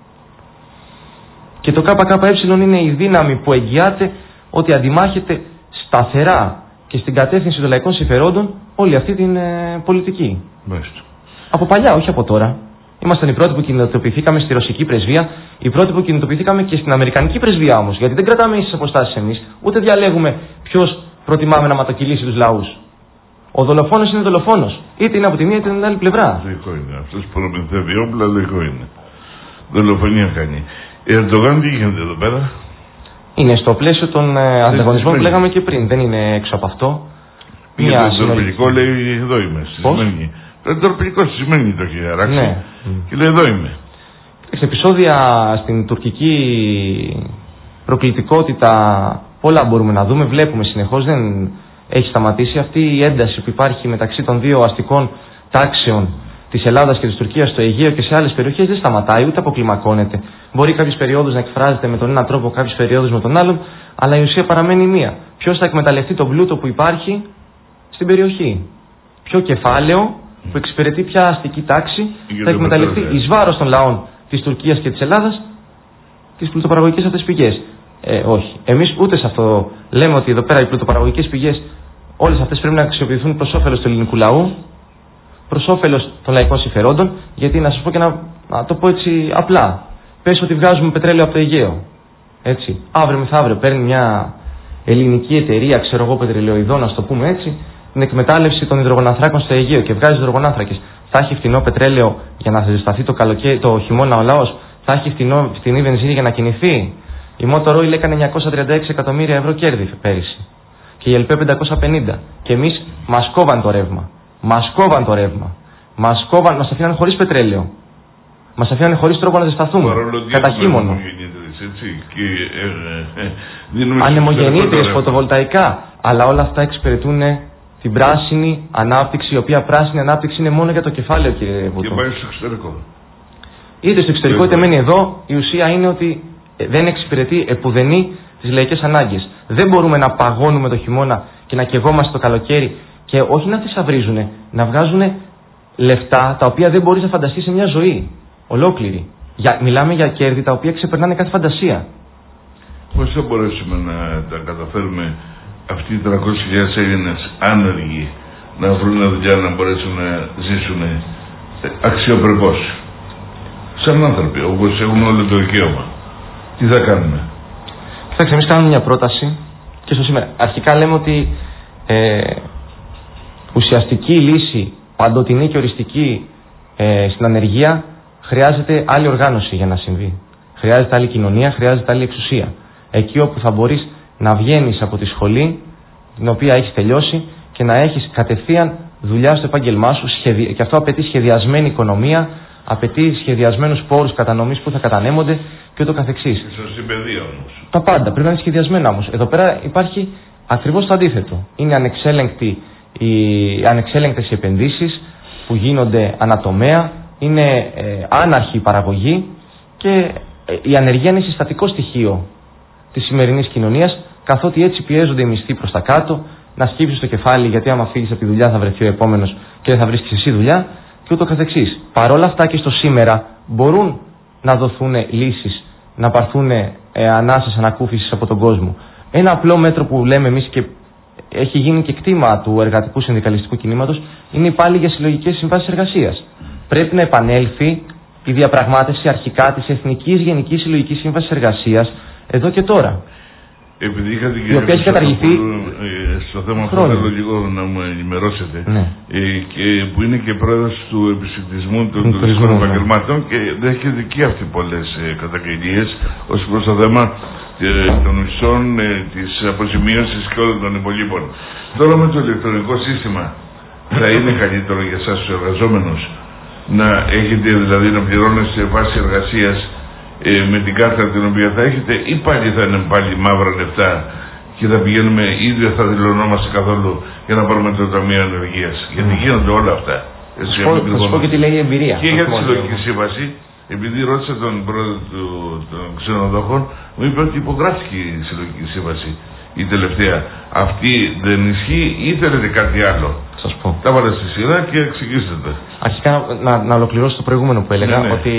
Και το ΚΚΕ είναι η δύναμη που εγγυάται ότι αντιμάχεται σταθερά και στην κατεύθυνση των λαϊκών συμφερόντων όλη αυτή την πολιτική. Μάλιστα. Από παλιά, όχι από τώρα. Ήμασταν οι πρώτοι που κινητοποιηθήκαμε στη ρωσική πρεσβεία, οι πρώτοι που κινητοποιηθήκαμε και στην αμερικανική πρεσβεία όμως. Γιατί δεν κρατάμε ίσες αποστάσεις εμείς, ούτε διαλέγουμε ποιος προτιμάμε να ματοκυλήσει τους λαούς. Ο δολοφόνος είναι δολοφόνος. Είτε είναι από τη μία είτε είναι την άλλη πλευρά. Λογικό είναι. Αυτός που προμηθεύει όπλα, λογικό είναι. Δολοφονία κάνει. Ερντογάν τι γίνεται εδώ πέρα? Είναι στο πλαίσιο των ανταγωνισμών που λέγαμε και πριν. Δεν είναι έξω από αυτό. Για το εντροπηλικό λέει εδώ είμαι. Το εντροπηλικό στη Σμύρνη το έχει χαράξει. Ναι. Και λέει εδώ είμαι. Επεισόδια στην τουρκική προκλητικότητα πολλά μπορούμε να δούμε. Βλέπουμε συνεχώς. Δεν έχει σταματήσει αυτή η ένταση που υπάρχει μεταξύ των δύο αστικών τάξεων της Ελλάδας και της Τουρκίας στο Αιγαίο και σε άλλες περιοχές. Δεν σταματάει ούτε αποκλιμακώνεται. Μπορεί κάποιες περιόδους να εκφράζεται με τον ένα τρόπο, κάποιες περιόδους με τον άλλον, αλλά η ουσία παραμένει μία. Ποιος θα εκμεταλλευτεί τον πλούτο που υπάρχει στην περιοχή? Ποιο κεφάλαιο που εξυπηρετεί ποια αστική τάξη θα εκμεταλλευτεί εις βάρος των λαών της Τουρκίας και της Ελλάδας τις πλουτοπαραγωγικές αυτές πηγές? Όχι. Εμείς ούτε σε αυτό λέμε ότι εδώ πέρα οι πλουτοπαραγωγικές πηγές όλες αυτές πρέπει να αξιοποιηθούν προς όφελος του ελληνικού λαού, προς όφελος των λαϊκών συμφερόντων, γιατί να σας πω και να το πω έτσι απλά. Πες ότι βγάζουμε πετρέλαιο από το Αιγαίο. Έτσι. Αύριο μεθαύριο παίρνει μια ελληνική εταιρεία, ξέρω εγώ, πετρελαιοειδών, να το πούμε έτσι, την εκμετάλλευση των υδρογονανθράκων στο Αιγαίο και βγάζει υδρογονάνθρακες. Θα έχει φθηνό πετρέλαιο για να ζεσταθεί το χειμώνα ο λαός? Θα έχει φθηνή βενζίνη για να κινηθεί? Η Motor Oil έκανε 936 εκατομμύρια ευρώ κέρδη πέρυσι. Και η ΕΛΠΕ 550. Και εμείς μας κόβαν το ρεύμα. Μας αφήναν χωρίς πετρέλαιο. Μας αφήνανε χωρίς τρόπο να ζεσταθούμε. Κατά χειμώνα. Ανεμογεννήτριες, φωτοβολταϊκά. Αλλά όλα αυτά εξυπηρετούν την πράσινη ανάπτυξη, η οποία πράσινη ανάπτυξη είναι μόνο για το κεφάλαιο, κύριε Βουτό. Και πάει στο εξωτερικό. Είτε στο εξωτερικό είτε μένει εδώ, η ουσία είναι ότι δεν εξυπηρετεί επουδενή τις λαϊκές ανάγκες. Δεν μπορούμε να παγώνουμε το χειμώνα και να καιγόμαστε το καλοκαίρι και όχι να θησαυρίζουν, να βγάζουν λεφτά τα οποία δεν μπορείς να φανταστείς σε μια ζωή ολόκληρη. Μιλάμε για κέρδη τα οποία ξεπερνάνε κάθε φαντασία. Πώς θα μπορέσουμε να τα καταφέρουμε αυτοί οι 300.000 Έλληνες άνεργοι να βρουν δουλειά, να μπορέσουν να ζήσουν αξιοπρεπώς σαν άνθρωποι, όπως έχουν όλο το δικαίωμα? Τι θα κάνουμε? Κοιτάξτε, εμείς κάνουμε μια πρόταση και στο σήμερα. Αρχικά λέμε ότι ουσιαστική λύση, παντοτινή και οριστική στην ανεργία, χρειάζεται άλλη οργάνωση για να συμβεί. Χρειάζεται άλλη κοινωνία, χρειάζεται άλλη εξουσία. Εκεί όπου θα μπορείς να βγαίνεις από τη σχολή, την οποία έχεις τελειώσει, και να έχεις κατευθείαν δουλειά στο επάγγελμά σου, και αυτό απαιτεί σχεδιασμένη οικονομία, απαιτεί σχεδιασμένους πόρους κατανομής που θα κατανέμονται και ούτω καθεξής. Σωστή παιδεία όμως. Τα πάντα πρέπει να είναι σχεδιασμένα όμως. Εδώ πέρα υπάρχει ακριβώς το αντίθετο. Είναι ανεξέλεγκτες οι επενδύσεις που γίνονται ανατομέα, είναι άναρχη η παραγωγή και η ανεργία είναι συστατικό στοιχείο της σημερινής κοινωνίας, καθότι έτσι πιέζονται οι μισθοί προς τα κάτω, να σκύψεις το κεφάλι, γιατί άμα φύγεις από τη δουλειά θα βρεθεί ο επόμενος και δεν θα βρίσκεις εσύ δουλειά και ούτω καθεξής. Παρ' όλα αυτά και στο σήμερα μπορούν να δοθούν λύσεις, να πάρθουν ανάσες ανακούφισης από τον κόσμο. Ένα απλό μέτρο που λέμε εμείς και έχει γίνει και κτήμα του εργατικού συνδικαλιστικού κινήματος είναι πάλι για συλλογικές συμβάσεις εργασίας. Πρέπει να επανέλθει η διαπραγμάτευση αρχικά της Εθνικής Γενικής Συλλογικής Σύμβασης Εργασίας εδώ και τώρα. Επειδή είχατε η οποία έχει καταργηθεί στο θέμα αυτό, θέλω λίγο να μου ενημερώσετε. Ναι. Και που είναι και πρόεδρος του επισητισμού των τουριστικών επαγγελμάτων και δέχεται και αυτοί πολλές καταγγελίες ως προς το θέμα των μισθών, της αποζημίωσης και όλων των υπολείπων. Τώρα με το ηλεκτρονικό σύστημα θα είναι καλύτερο για εσάς τους εργαζόμενους να έχετε, δηλαδή να πληρώνεστε βάση εργασίας με την κάρτα την οποία θα έχετε, ή πάλι θα είναι πάλι μαύρα λεφτά και θα πηγαίνουμε ή δεν θα δηλωνόμαστε καθόλου για να πάρουμε το Ταμείο Ανεργίας? Γιατί γίνονται όλα αυτά. Θα σου πω και τι λέει η εμπειρία. Και για τη συλλογική σύμβαση, επειδή ρώτησα τον πρόεδρο των ξενοδόχων, μου είπε ότι υπογράφηκε η συλλογική σύμβαση η τελευταία. Αυτή δεν ισχύει ή θέλετε κάτι άλλο? Σας πω. Τα βάλε στη σειρά και εξηγήστε τα. Αρχικά να ολοκληρώσω το προηγούμενο που έλεγα, ναι. Ότι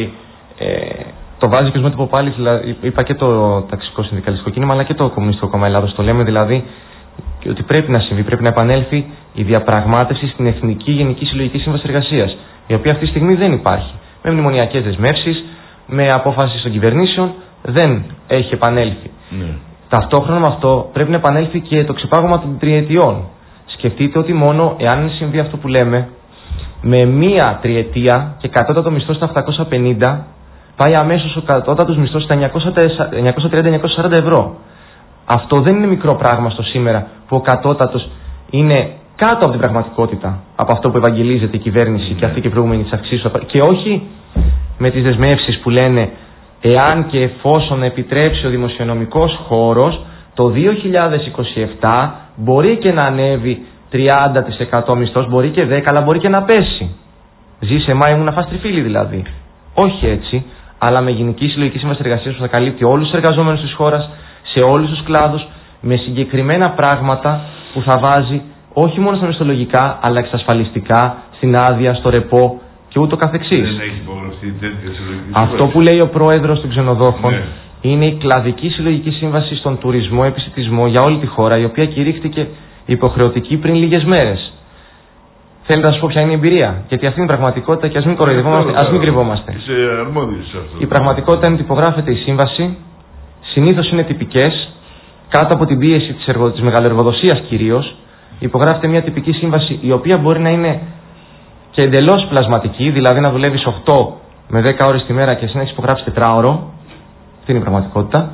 το βάζει και ως μέτωπο πάλι, δηλαδή, είπα και το ταξικό συνδικαλιστικό κίνημα αλλά και το Κομμουνιστικό Κόμμα Ελλάδος. Το λέμε δηλαδή ότι πρέπει να συμβεί, πρέπει να επανέλθει η διαπραγμάτευση στην Εθνική Γενική Συλλογική Σύμβαση Εργασίας, η οποία αυτή τη στιγμή δεν υπάρχει. Με μνημονιακές δεσμεύσεις, με απόφαση των κυβερνήσεων, δεν έχει επανέλθει. Ναι. Ταυτόχρονα με αυτό πρέπει να επανέλθει και το ξεπάγωμα των τριετιών. Σκεφτείτε ότι μόνο εάν συμβεί αυτό που λέμε, με μία τριετία και κατώτατο μισθό στα 850, πάει αμέσως ο κατώτατος μισθός στα 930-940 ευρώ. Αυτό δεν είναι μικρό πράγμα στο σήμερα που ο κατώτατος είναι κάτω από την πραγματικότητα, από αυτό που ευαγγελίζεται η κυβέρνηση και αυτή και η προηγούμενη της αυξήσεως. Και όχι με τις δεσμεύσεις που λένε εάν και εφόσον επιτρέψει ο δημοσιονομικός χώρος, το 2027 μπορεί και να ανέβει 30% μισθός, μπορεί και 10%, αλλά μπορεί και να πέσει. Ζήσε μα ήμουν να φας τριφύλι δηλαδή. Όχι έτσι, αλλά με γενική συλλογική σύμβαση εργασίας που θα καλύπτει όλους τους εργαζόμενους της χώρας, σε όλους τους κλάδους, με συγκεκριμένα πράγματα που θα βάζει όχι μόνο στα μισθολογικά, αλλά εξασφαλιστικά, στην άδεια, στο ρεπό και ούτω καθεξής. Δεν έχει υπογραφεί τέτοια συλλογική σύμβαση. Αυτό που λέει ο πρόεδρος των ξενοδόχων, ναι, είναι η κλαδική συλλογική σύμβαση στον τουρισμό, επισιτισμό για όλη τη χώρα, η οποία κηρύχθηκε υποχρεωτική πριν λίγες μέρες. Θέλετε να σας πω ποια είναι η εμπειρία? Γιατί αυτή είναι η πραγματικότητα και ας μην κοροϊδευόμαστε, ας μην κρυβόμαστε. Είσαι αρμόδιος σε αυτό. Η πραγματικότητα είναι ότι υπογράφεται η σύμβαση, συνήθως είναι τυπικές, κάτω από την πίεση της μεγαλοεργοδοσίας κυρίως. Υπογράφεται μια τυπική σύμβαση η οποία μπορεί να είναι και εντελώς πλασματική, δηλαδή να δουλεύεις 8 με 10 ώρες τη μέρα και εσύ να έχεις υπογράψει 4ωρο. Αυτή είναι η πραγματικότητα.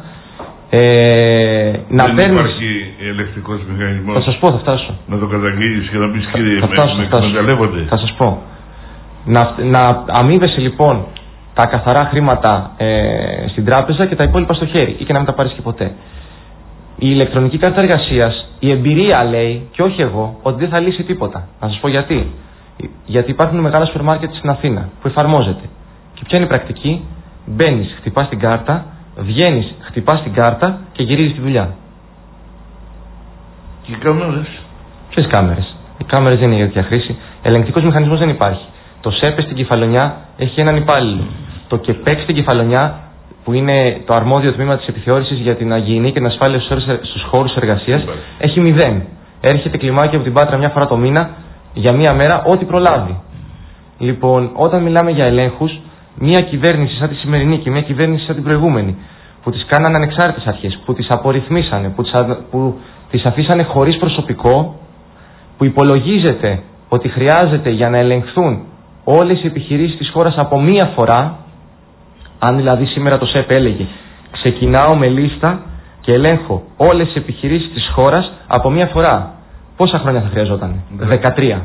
Δεν υπάρχει ελεκτρικός μηχανισμός. Θα σας πω, θα φτάσω. Να το καταγγείλεις και να πεις κύριε με εκμεταλλεύονται. Θα σας πω. Να αμείβεσαι λοιπόν τα καθαρά χρήματα στην τράπεζα και τα υπόλοιπα στο χέρι, ή και να μην τα πάρεις και ποτέ. Η ηλεκτρονική κάρτα εργασίας, η εμπειρία λέει, και όχι εγώ, ότι δεν θα λύσει τίποτα. Να σας πω γιατί. Γιατί υπάρχουν μεγάλα σούπερ μάρκετ στην Αθήνα που εφαρμόζεται. Και ποια είναι η πρακτική? Μπαίνεις, χτυπάς την κάρτα, βγαίνεις, χτυπάς την κάρτα και γυρίζεις τη δουλειά. Και οι κάμερες? Ποιες κάμερες? Οι κάμερες δεν είναι για τέτοια χρήση. Ελεγκτικός μηχανισμός δεν υπάρχει. Το ΣΕΠΕ στην Κεφαλονιά έχει έναν υπάλληλο. Το ΚΕΠΕΚ στην Κεφαλονιά, που είναι το αρμόδιο τμήμα της επιθεώρησης για την υγιεινή και την ασφάλεια στους χώρους εργασίας, έχει 0. Έρχεται κλιμάκι από την Πάτρα μια φορά το μήνα, για μία μέρα, ό,τι προλάβει. Λοιπόν, όταν μιλάμε για ελέγχους, μια κυβέρνηση σαν τη σημερινή και μια κυβέρνηση σαν την προηγούμενη, που τις κάνανε ανεξάρτητες αρχές, που τις απορριθμίσανε, που τις αφήσανε χωρίς προσωπικό, που υπολογίζεται ότι χρειάζεται για να ελεγχθούν όλες οι επιχειρήσεις της χώρας από μία φορά. Αν δηλαδή σήμερα το ΣΕΠ έλεγε ξεκινάω με λίστα και ελέγχω όλες τις επιχειρήσεις της χώρας από μία φορά, πόσα χρόνια θα χρειαζόταν? 13.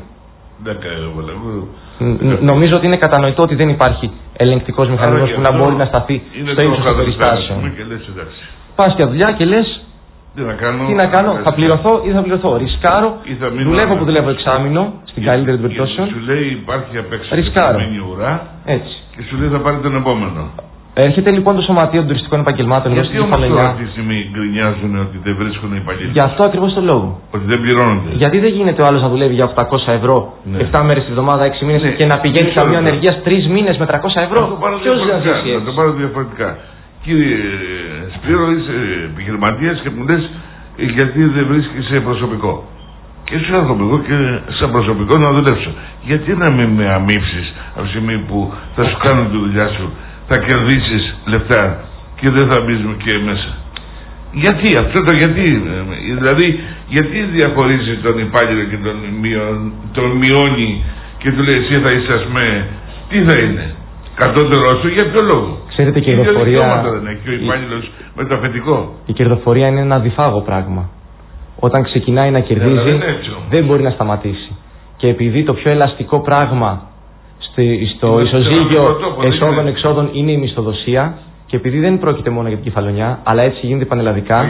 Νομίζω ότι είναι κατανοητό ότι δεν υπάρχει ελεγκτικός μηχανισμός που να μπορεί να σταθεί στο ύψος των περιστάσεων. Πας για δουλειά και λες τι να κάνω, θα πληρωθώ ή θα πληρωθώ? Ρισκάρω, δουλεύω που δουλεύω εξάμηνο, στην καλύτερη των περιπτώσεων. Σου λέει υπάρχει απεξαρτημένη ουρά και σου λέει θα πάρει τον επόμενο. Έρχεται λοιπόν το Σωματείο των Τουριστικών Επαγγελμάτων εδώ στην Κεφαλονιά. Γιατί όμως αυτή τη στιγμή γκρινιάζουν ότι δεν βρίσκουν υπαλλήλους? Γι' αυτό ακριβώς το λόγο. Ότι δεν πληρώνονται. Γιατί δεν γίνεται ο άλλος να δουλεύει για 800 ευρώ 7 μέρες τη βδομάδα, 6 μήνες και να πηγαίνει σε ταμείο ανεργίας 3 μήνες με 300 ευρώ? Ποιος δεν ζήσει έτσι? Να το πάρω διαφορετικά. Κύριε Σπύρο, είσαι επιχειρηματίας και μου λες γιατί δεν βρίσκεις προσωπικό. Και σου έρχομαι εγώ και σαν προσωπικό να δουλέψω. Γιατί να μην με αμύψεις από τη στιγμή που θα σου κάνουν τη δουλειά σου, θα κερδίσεις λεφτά και δεν θα μπεις και μέσα? Γιατί αυτό το γιατί? Δηλαδή γιατί διαχωρίζει τον υπάλληλο και τον μειώνει και του λέει εσύ θα είσαι ΑΣΜΕ? Τι θα είναι? Κατώτερό σου? Για ποιο λόγο? Ξέρετε, η κερδοφορία δεν έχει ο υπάλληλος με το αφεντικό. Η κερδοφορία είναι ένα διφάγο πράγμα. Όταν ξεκινάει να κερδίζει δεν μπορεί να σταματήσει. Και επειδή το πιο ελαστικό πράγμα στο ισοζύγιο εσόδων-εξόδων είναι η μισθοδοσία, και επειδή δεν πρόκειται μόνο για την Κεφαλονιά, αλλά έτσι γίνεται πανελλαδικά,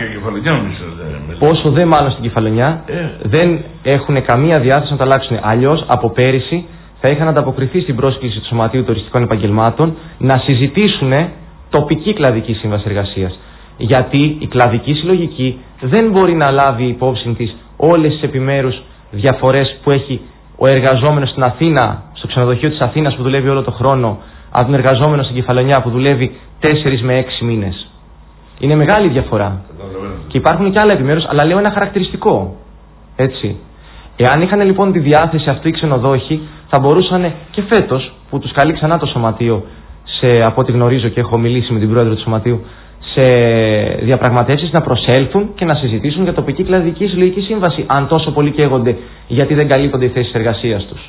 πόσο δε μάλλον στην Κεφαλονιά, δεν έχουν καμία διάθεση να τα αλλάξουν. Αλλιώς από πέρυσι θα είχαν ανταποκριθεί στην πρόσκληση του Σωματείου Τουριστικών Επαγγελμάτων να συζητήσουν τοπική κλαδική σύμβαση εργασίας. Γιατί η κλαδική συλλογική δεν μπορεί να λάβει υπόψη της όλες τις επιμέρους διαφορές που έχει ο εργαζόμενος στην Αθήνα, στο ξενοδοχείο της Αθήνας που δουλεύει όλο το χρόνο, από τον εργαζόμενο στην Κεφαλονιά που δουλεύει 4 με 6 μήνες. Είναι μεγάλη διαφορά. Και υπάρχουν και άλλα επιμέρους, αλλά λέω ένα χαρακτηριστικό. Έτσι. Εάν είχαν λοιπόν τη διάθεση αυτοί οι ξενοδόχοι, θα μπορούσαν και φέτος, που τους καλεί ξανά το Σωματείο, από ό,τι γνωρίζω και έχω μιλήσει με την πρόεδρο του Σωματείου, σε διαπραγματεύσεις να προσέλθουν και να συζητήσουν για τοπική κλαδική συλλογική σύμβαση, αν τόσο πολύ καίγονται γιατί δεν καλύπτονται οι θέσεις εργασίας τους.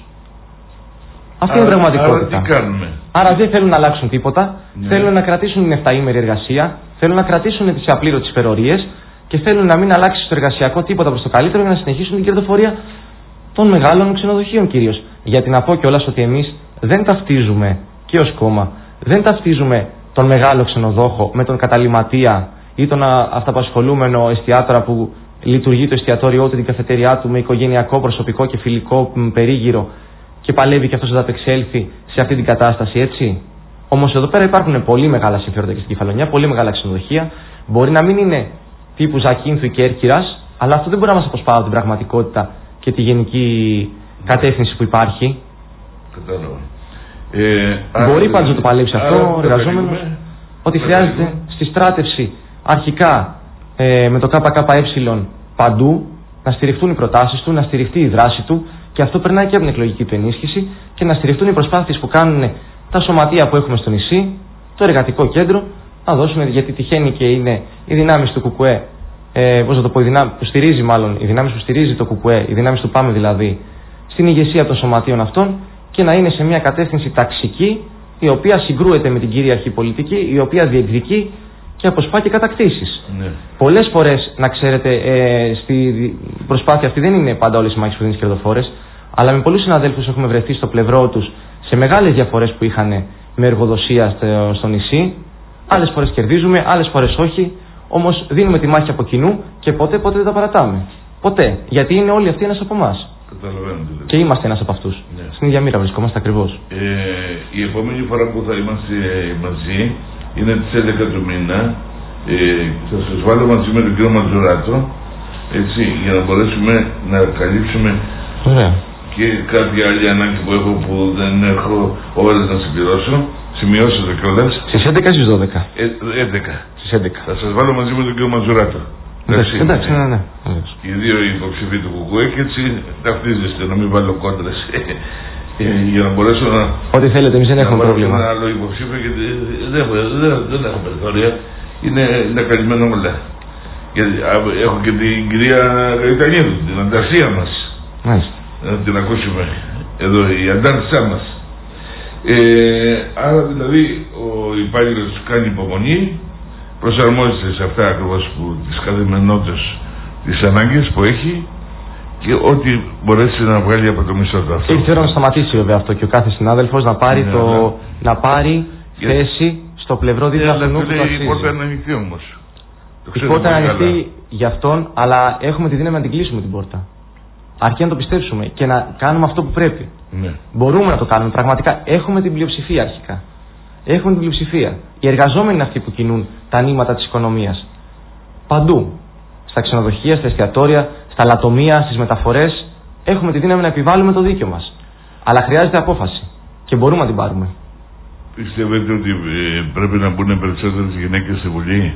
Αυτή είναι η πραγματικότητα. Άρα δεν θέλουν να αλλάξουν τίποτα, θέλουν να κρατήσουν την 7ήμερη εργασία, θέλουν να κρατήσουν τις απλήρωτες υπερορίες και θέλουν να μην αλλάξει στο εργασιακό τίποτα προς το καλύτερο για να συνεχίσουν την κερδοφορία των μεγάλων ξενοδοχείων κυρίως. Γιατί να πω κιόλας ότι εμείς δεν ταυτίζουμε και ως κόμμα, δεν ταυτίζουμε τον μεγάλο ξενοδόχο με τον καταλυμματία ή τον αυταπασχολούμενο εστιατόρα που λειτουργεί το εστιατόριό του, την καφετέριά του με οικογενειακό, προσωπικό και φιλικό περίγυρο και παλεύει και αυτός να απεξέλθει σε αυτή την κατάσταση, έτσι. Όμως εδώ πέρα υπάρχουν πολύ μεγάλα συμφέροντα και στην Κεφαλονιά, πολύ μεγάλα ξενοδοχεία. Μπορεί να μην είναι τύπου Ζακίνθου ή Κέρκυρας, αλλά αυτό δεν μπορεί να μας αποσπάσει την πραγματικότητα και τη γενική κατεύθυνση που υπάρχει. Κατάλαβα. Μπορεί πάντως να το παλέψει αυτό ο εργαζόμενος, ότι χρειάζεται στη στράτευση αρχικά με το ΚΚΕ παντού να στηριχτούν οι προτάσεις του, να στηριχτεί η δράση του, και αυτό περνάει και από την εκλογική του ενίσχυση, και να στηριχτούν οι προσπάθειες που κάνουν τα σωματεία που έχουμε στο νησί, το εργατικό κέντρο, να δώσουν, γιατί τυχαίνει και είναι οι δυνάμεις του ΚΚΕ, πώς να το πω, που στηρίζει μάλλον, οι δυνάμεις που στηρίζει το ΚΚΕ, οι δυνάμεις του ΠΑΜΕ δηλαδή, στην ηγεσία των σωματείων αυτών, και να είναι σε μια κατεύθυνση ταξική, η οποία συγκρούεται με την κυρίαρχη πολιτική, η οποία διεκδικεί και αποσπά και κατακτήσεις. Ναι. Πολλές φορές, να ξέρετε, στη προσπάθεια αυτή δεν είναι πάντα όλες οι μάχες που δίνουν κερδοφόρες, αλλά με πολλούς συναδέλφους έχουμε βρεθεί στο πλευρό τους σε μεγάλες διαφορές που είχαν με εργοδοσία στο νησί. Άλλες φορές κερδίζουμε, άλλες φορές όχι. Όμως δίνουμε τη μάχη από κοινού και ποτέ δεν τα παρατάμε. Ποτέ. Γιατί είναι όλοι αυτοί ένας από εμάς. Και είμαστε ένας από αυτούς. Ναι. Στην ίδια μοίρα βρισκόμαστε ακριβώς. Η επόμενη φορά που θα είμαστε μαζί είναι τις 11 του μήνα. Θα σας βάλω μαζί με τον κύριο Ματζουράτο, έτσι, για να μπορέσουμε να καλύψουμε και κάποια άλλη ανάγκη που έχω που δεν έχω ώρες να συμπληρώσω. Σημειώσω το κιόλας. Στις 11 ή στις 12? 11. Στις 11. Θα σας βάλω μαζί με τον κύριο Ματζουράτο. Εντάξει, ναι. Οι δύο υποψήφοι του Κουκουέ και έτσι ταυτίζεστε, να μην βάλω κόντρες. Για να μπορέσω να... Ό,τι θέλετε, εμείς δεν έχουμε πρόβλημα. Ένα άλλο υποψήφιο γιατί δεν έχω περιθώρια. Είναι καλυμμένο όλα. Γιατί έχω και την κυρία Γαϊτανίδου, την ανταρσία μας. Μάλιστα. Να την ακούσουμε εδώ, η αντάρτησά μας. Άρα δηλαδή ο υπάλληλος κάνει υπομονή, προσαρμόζεται σε αυτά ακριβώς που τις καθημερινότητες, τις ανάγκες που έχει και ό,τι μπορέσει να βγάλει από το μισό του αυτό. Έχει θέλω να σταματήσει βέβαια αυτό και ο κάθε συνάδελφος να πάρει, να πάρει θέση στο πλευρό δίπλα αυτού που το αξίζει. Η πόρτα είναι ανοιχτή όμως. Η πόρτα είναι ανοιχτή για αυτόν, αλλά έχουμε τη δύναμη να την κλείσουμε την πόρτα. Αρκεί να το πιστέψουμε και να κάνουμε αυτό που πρέπει. Ναι. Μπορούμε να το κάνουμε. Πραγματικά έχουμε την πλειοψηφία αρχικά. Έχουμε την πλειοψηφία. Οι εργαζόμενοι είναι αυτοί που κινούν τα νήματα της οικονομίας. Παντού. Στα ξενοδοχεία, στα εστιατόρια, στα λατομεία, στις μεταφορές. Έχουμε τη δύναμη να επιβάλλουμε το δίκαιο μας. Αλλά χρειάζεται απόφαση. Και μπορούμε να την πάρουμε. Πιστεύετε ότι πρέπει να μπουν περισσότερες γυναίκες στη Βουλή?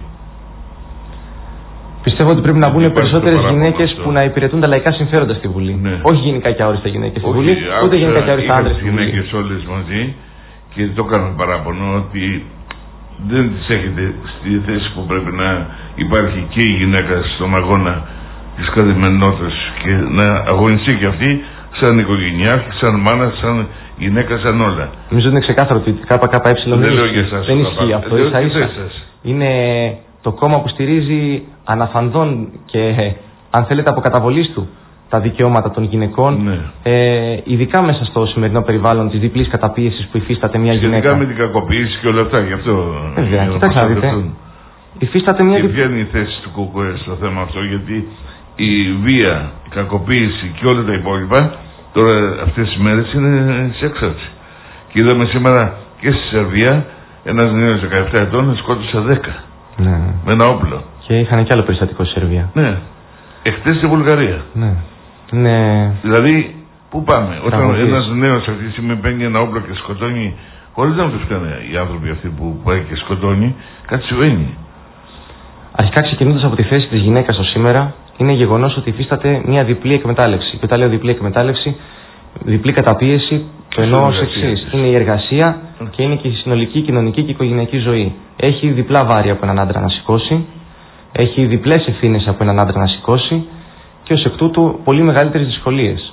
Πιστεύω ότι πρέπει να μπουν περισσότερες γυναίκες που να υπηρετούν τα λαϊκά συμφέροντα στη Βουλή. Ναι. Όχι γενικά και αόριστα γυναίκες στη Βουλή, ούτε γενικά και αόριστα άντρες στη Βουλή. Γυναίκες όλες μαζί και το κάνουν παράπονο ότι δεν τις έχετε στη θέση που πρέπει να υπάρχει και η γυναίκα στον αγώνα της καθημερινότητας και να αγωνιστεί και αυτή σαν οικογενειάρχη, σαν μάνα, σαν γυναίκα, σαν όλα. Νομίζω ότι είναι ξεκάθαρο ότι η ΚΚΕ δεν ισχύει αυτό. Είναι το κόμμα που στηρίζει αναφανδόν και αν θέλετε από καταβολής του τα δικαιώματα των γυναικών, ναι. Ειδικά μέσα στο σημερινό περιβάλλον της διπλής καταπίεσης που υφίσταται μια γυναίκα. Ειδικά με την κακοποίηση και όλα αυτά, γι' αυτό. Κοιτάξτε να δείτε. Υφίσταται μια. Και ποια είναι η θέση του ΚΚΕ στο θέμα αυτό, γιατί η βία, η κακοποίηση και όλα τα υπόλοιπα τώρα αυτές τις μέρες είναι σε έξαρση. Και είδαμε σήμερα και στη Σερβία ένας νέος 17 ετών σκότωσε 10. Ναι. Με ένα όπλο. Και είχαν και άλλο περιστατικό στη Σερβία. Ναι. Εχθές στη Βουλγαρία. Ναι. Ναι. Δηλαδή, πού πάμε? Όταν ένας νέος αυτή τη στιγμή παίρνει ένα όπλο και σκοτώνει, χωρίς να του φταίνουν οι άνθρωποι αυτοί που πάει και σκοτώνει, κάτι συμβαίνει. Αρχικά, ξεκινώντας από τη θέση της γυναίκας ως σήμερα, είναι γεγονός ότι υφίσταται μια διπλή εκμετάλλευση. Και όταν λέω διπλή εκμετάλλευση, διπλή καταπίεση, το εννοώ ως εξής. Είναι η εργασία και είναι και η συνολική κοινωνική και οικογενειακή ζωή. Έχει διπλά βάρη από έναν άντρα να σηκώσει, έχει διπλές ευθύνες από έναν άντρα να σηκώσει και ως εκ τούτου πολύ μεγαλύτερες δυσκολίες.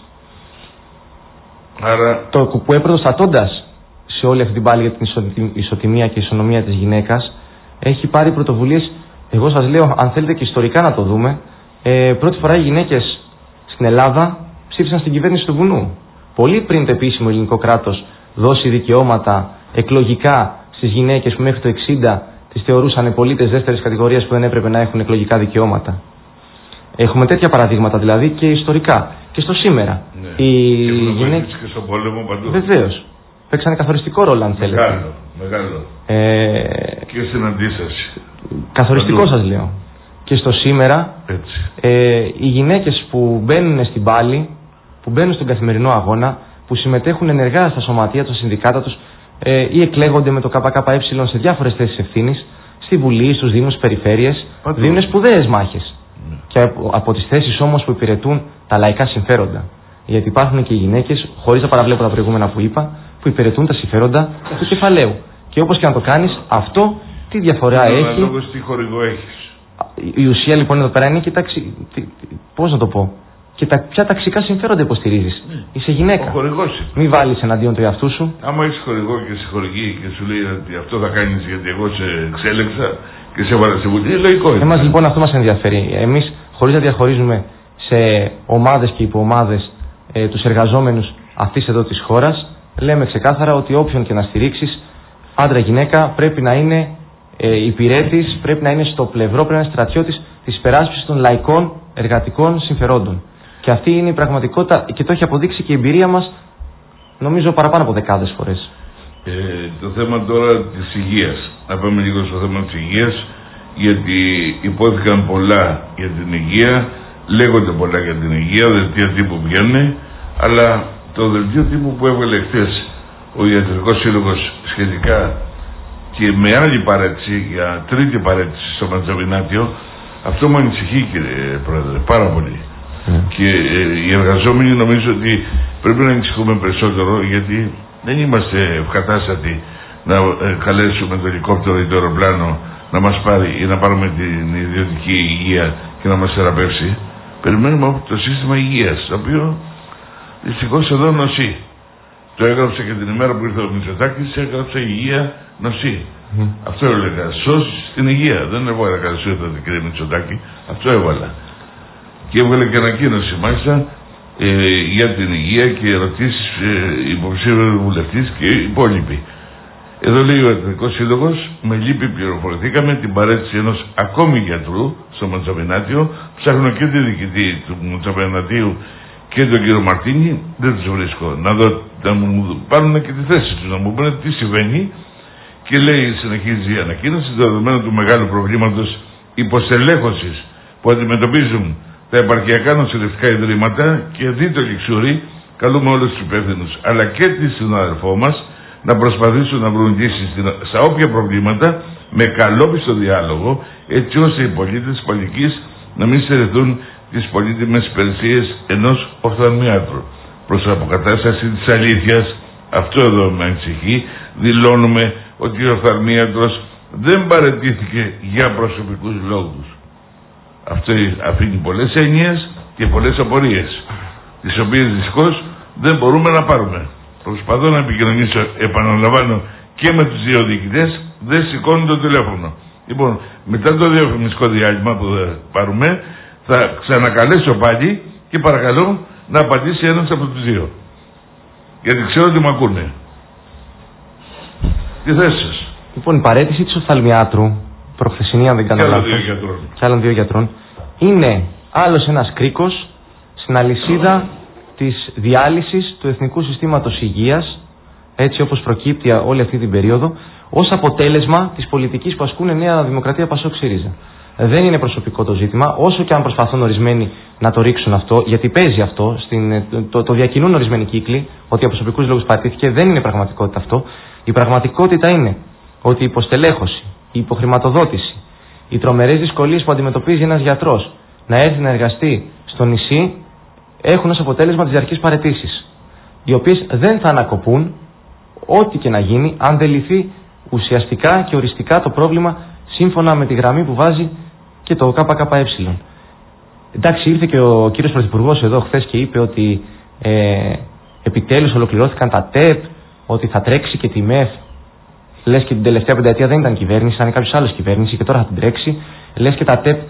Άρα... Το ΚΚΕ πρωτοστατώντας σε όλη αυτή την πάλη για την ισοτιμία και ισονομία της γυναίκας, έχει πάρει πρωτοβουλίες. Εγώ σας λέω, αν θέλετε και ιστορικά να το δούμε, πρώτη φορά οι γυναίκες στην Ελλάδα ψήφισαν στην κυβέρνηση του Βουνού. Πολύ πριν το επίσημο ελληνικό κράτος δώσει δικαιώματα εκλογικά στις γυναίκες που μέχρι το 60 τις θεωρούσαν πολίτες δεύτερης κατηγορίας που δεν έπρεπε να έχουν εκλογικά δικαιώματα. Έχουμε τέτοια παραδείγματα δηλαδή και ιστορικά. Και στο σήμερα. Ναι. Οι γυναίκες. Και στον πόλεμο παντού. Βεβαίως. Παίξανε καθοριστικό ρόλο, αν θέλετε. Μεγάλο. Και στην αντίσταση. Καθοριστικό παντού. Σας λέω. Και στο σήμερα, οι γυναίκες που μπαίνουν στην πάλη, που μπαίνουν στον καθημερινό αγώνα, που συμμετέχουν ενεργά στα σωματεία, στα συνδικάτα τους ή εκλέγονται με το ΚΚΕ σε διάφορες θέσεις ευθύνης, στη Βουλή, στους Δήμους, στις περιφέρειες, δίνουν σπουδαίες μάχες. Και από τις θέσεις όμως που υπηρετούν τα λαϊκά συμφέροντα. Γιατί υπάρχουν και οι γυναίκες, χωρίς να παραβλέπω τα προηγούμενα που είπα, που υπηρετούν τα συμφέροντα του κεφαλαίου. Και όπως και να το κάνεις, αυτό τι διαφορά έχει. Λόγος τι χορηγό έχεις. Η ουσία λοιπόν εδώ πέρα είναι και πώς να το πω. Και ποια ταξικά συμφέροντα υποστηρίζεις. Είσαι γυναίκα. Μην βάλεις εναντίον του εαυτού σου. Άμα έχεις χορηγό και σε χορηγεί και σου λέει ότι αυτό θα κάνεις γιατί εγώ σε εξέλεξα και σε έβαλα στη Βουλή, λογικό είναι. Εμάς λοιπόν αυτό μας ενδιαφέρει. Εμείς, χωρίς να διαχωρίζουμε σε ομάδες και υποομάδες τους εργαζόμενους αυτής εδώ της χώρας, λέμε ξεκάθαρα ότι όποιον και να στηρίξεις άντρα-γυναίκα, πρέπει να είναι υπηρέτης, πρέπει να είναι στο πλευρό, πρέπει να είναι στρατιώτης της υπεράσπισης των λαϊκών εργατικών συμφερόντων. Και αυτή είναι η πραγματικότητα και το έχει αποδείξει και η εμπειρία μας, νομίζω παραπάνω από δεκάδες φορές. Το θέμα τώρα της υγείας. Να πάμε λίγο στο θέμα της υγείας, γιατί υπόθηκαν πολλά για την υγεία, λέγονται πολλά για την υγεία, δελτία τύπου βγαίνουν, αλλά το δελτίο τύπου που έβγαλε χθες ο Ιατρικός Σύλλογος σχετικά και με άλλη παρέτηση, για τρίτη παρέτηση στο Μαντζαβινάτιο, αυτό μου ανησυχεί, κύριε Πρόεδρε, πάρα πολύ. Και οι εργαζόμενοι νομίζω ότι πρέπει να ανησυχούμε περισσότερο, γιατί δεν είμαστε ευκατάστατοι να καλέσουμε το ελικόπτερο ή το αεροπλάνο να μας πάρει ή να πάρουμε την ιδιωτική υγεία και να μας θεραπεύσει. Περιμένουμε από το σύστημα υγείας, το οποίο δυστυχώς εδώ νοσεί. Το έγραψα και την ημέρα που ήρθε ο Μητσοτάκης, έγραψα υγεία νοσεί. Αυτό έλεγα, σώσεις την υγεία. Δεν έβαλα καλώς ήρθατε, κύριε Μητσοτάκη, αυτό έβαλα. Και έβγαλε και ανακοίνωση μάλιστα για την υγεία και ερωτήσεις υποψήφιου βουλευτής και υπόλοιποι. Εδώ λέει ο Ιατρικός Σύλλογος, με λύπη πληροφορηθήκαμε την παρέτηση ενός ακόμη γιατρού στο Μαντζαβινάτιο. Ψάχνω και τη διοικητή του Μαντζαβινατίου και τον κύριο Μαρτίνη, δεν τους βρίσκω. Να δω, να μου πάρουν και τη θέση τους, να μου πούνε τι συμβαίνει. Και λέει, συνεχίζει η ανακοίνωση, δεδομένου του μεγάλου προβλήματος υποστελέχωσης που αντιμετωπίζουν τα επαρχιακά νοσηλευτικά ιδρύματα και δει το Λιξούρι, καλούμε όλους τους υπεύθυνους αλλά και τη συναδελφό μας να προσπαθήσουν να βρουν λύσεις στα όποια προβλήματα με καλόπιστο διάλογο, έτσι ώστε οι πολίτες της Παλικής να μην στερηθούν τις πολύτιμες υπηρεσίες ενός οφθαλμιάτρου. Προς αποκατάσταση της αλήθειας, αυτό εδώ με ανησυχεί, δηλώνουμε ότι ο οφθαλμίατρος δεν παραιτήθηκε για προσωπικούς λόγους. Αυτό αφήνει πολλές έννοιες και πολλές απορίες, τις οποίες δυστυχώς δεν μπορούμε να πάρουμε. Προσπαθώ να επικοινωνήσω, επαναλαμβάνω, και με τους δύο διοικητές, δεν σηκώνουν το τηλέφωνο. Λοιπόν, μετά το διαφημιστικό διάλειμμα που θα πάρουμε, θα ξανακαλέσω πάλι και παρακαλώ να απαντήσει ένας από τους δύο. Γιατί ξέρω ότι με ακούνε. Τι θέση σας? Λοιπόν, η παραίτηση της οφθαλμιάτρου, προχθεσινή αν δεν κάνω λάθος, και άλλων δύο γιατρών, είναι άλλος ένας κρίκος στην αλυσίδα της διάλυσης του Εθνικού Συστήματος Υγείας, έτσι όπως προκύπτει όλη αυτή την περίοδο, ως αποτέλεσμα της πολιτικής που ασκούν Νέα Δημοκρατία Πασόκ ΣΥΡΙΖΑ. Δεν είναι προσωπικό το ζήτημα, όσο και αν προσπαθούν ορισμένοι να το ρίξουν αυτό, γιατί παίζει αυτό, το διακινούν ορισμένοι κύκλοι, ότι από προσωπικούς λόγους παραιτήθηκε, δεν είναι πραγματικότητα αυτό. Η πραγματικότητα είναι ότι η υποστελέχωση, η υποχρηματοδότηση, οι τρομερές δυσκολίες που αντιμετωπίζει ένας γιατρός να έρθει να εργαστεί στο νησί έχουν ως αποτέλεσμα τις διαρκείς παραιτήσεις, οι οποίες δεν θα ανακοπούν ό,τι και να γίνει αν δεν λυθεί ουσιαστικά και οριστικά το πρόβλημα σύμφωνα με τη γραμμή που βάζει και το ΚΚΕ. Εντάξει, ήρθε και ο κύριος Πρωθυπουργός εδώ χθες και είπε ότι επιτέλους ολοκληρώθηκαν τα ΤΕΠ, ότι θα τρέξει και τη ΜΕΦ. Λες και την τελευταία πενταετία δεν ήταν κυβέρνηση, ήταν κάποιος άλλος κυβέρνηση και τώρα θα την τρέξει. Λες και τα ΤΕΠ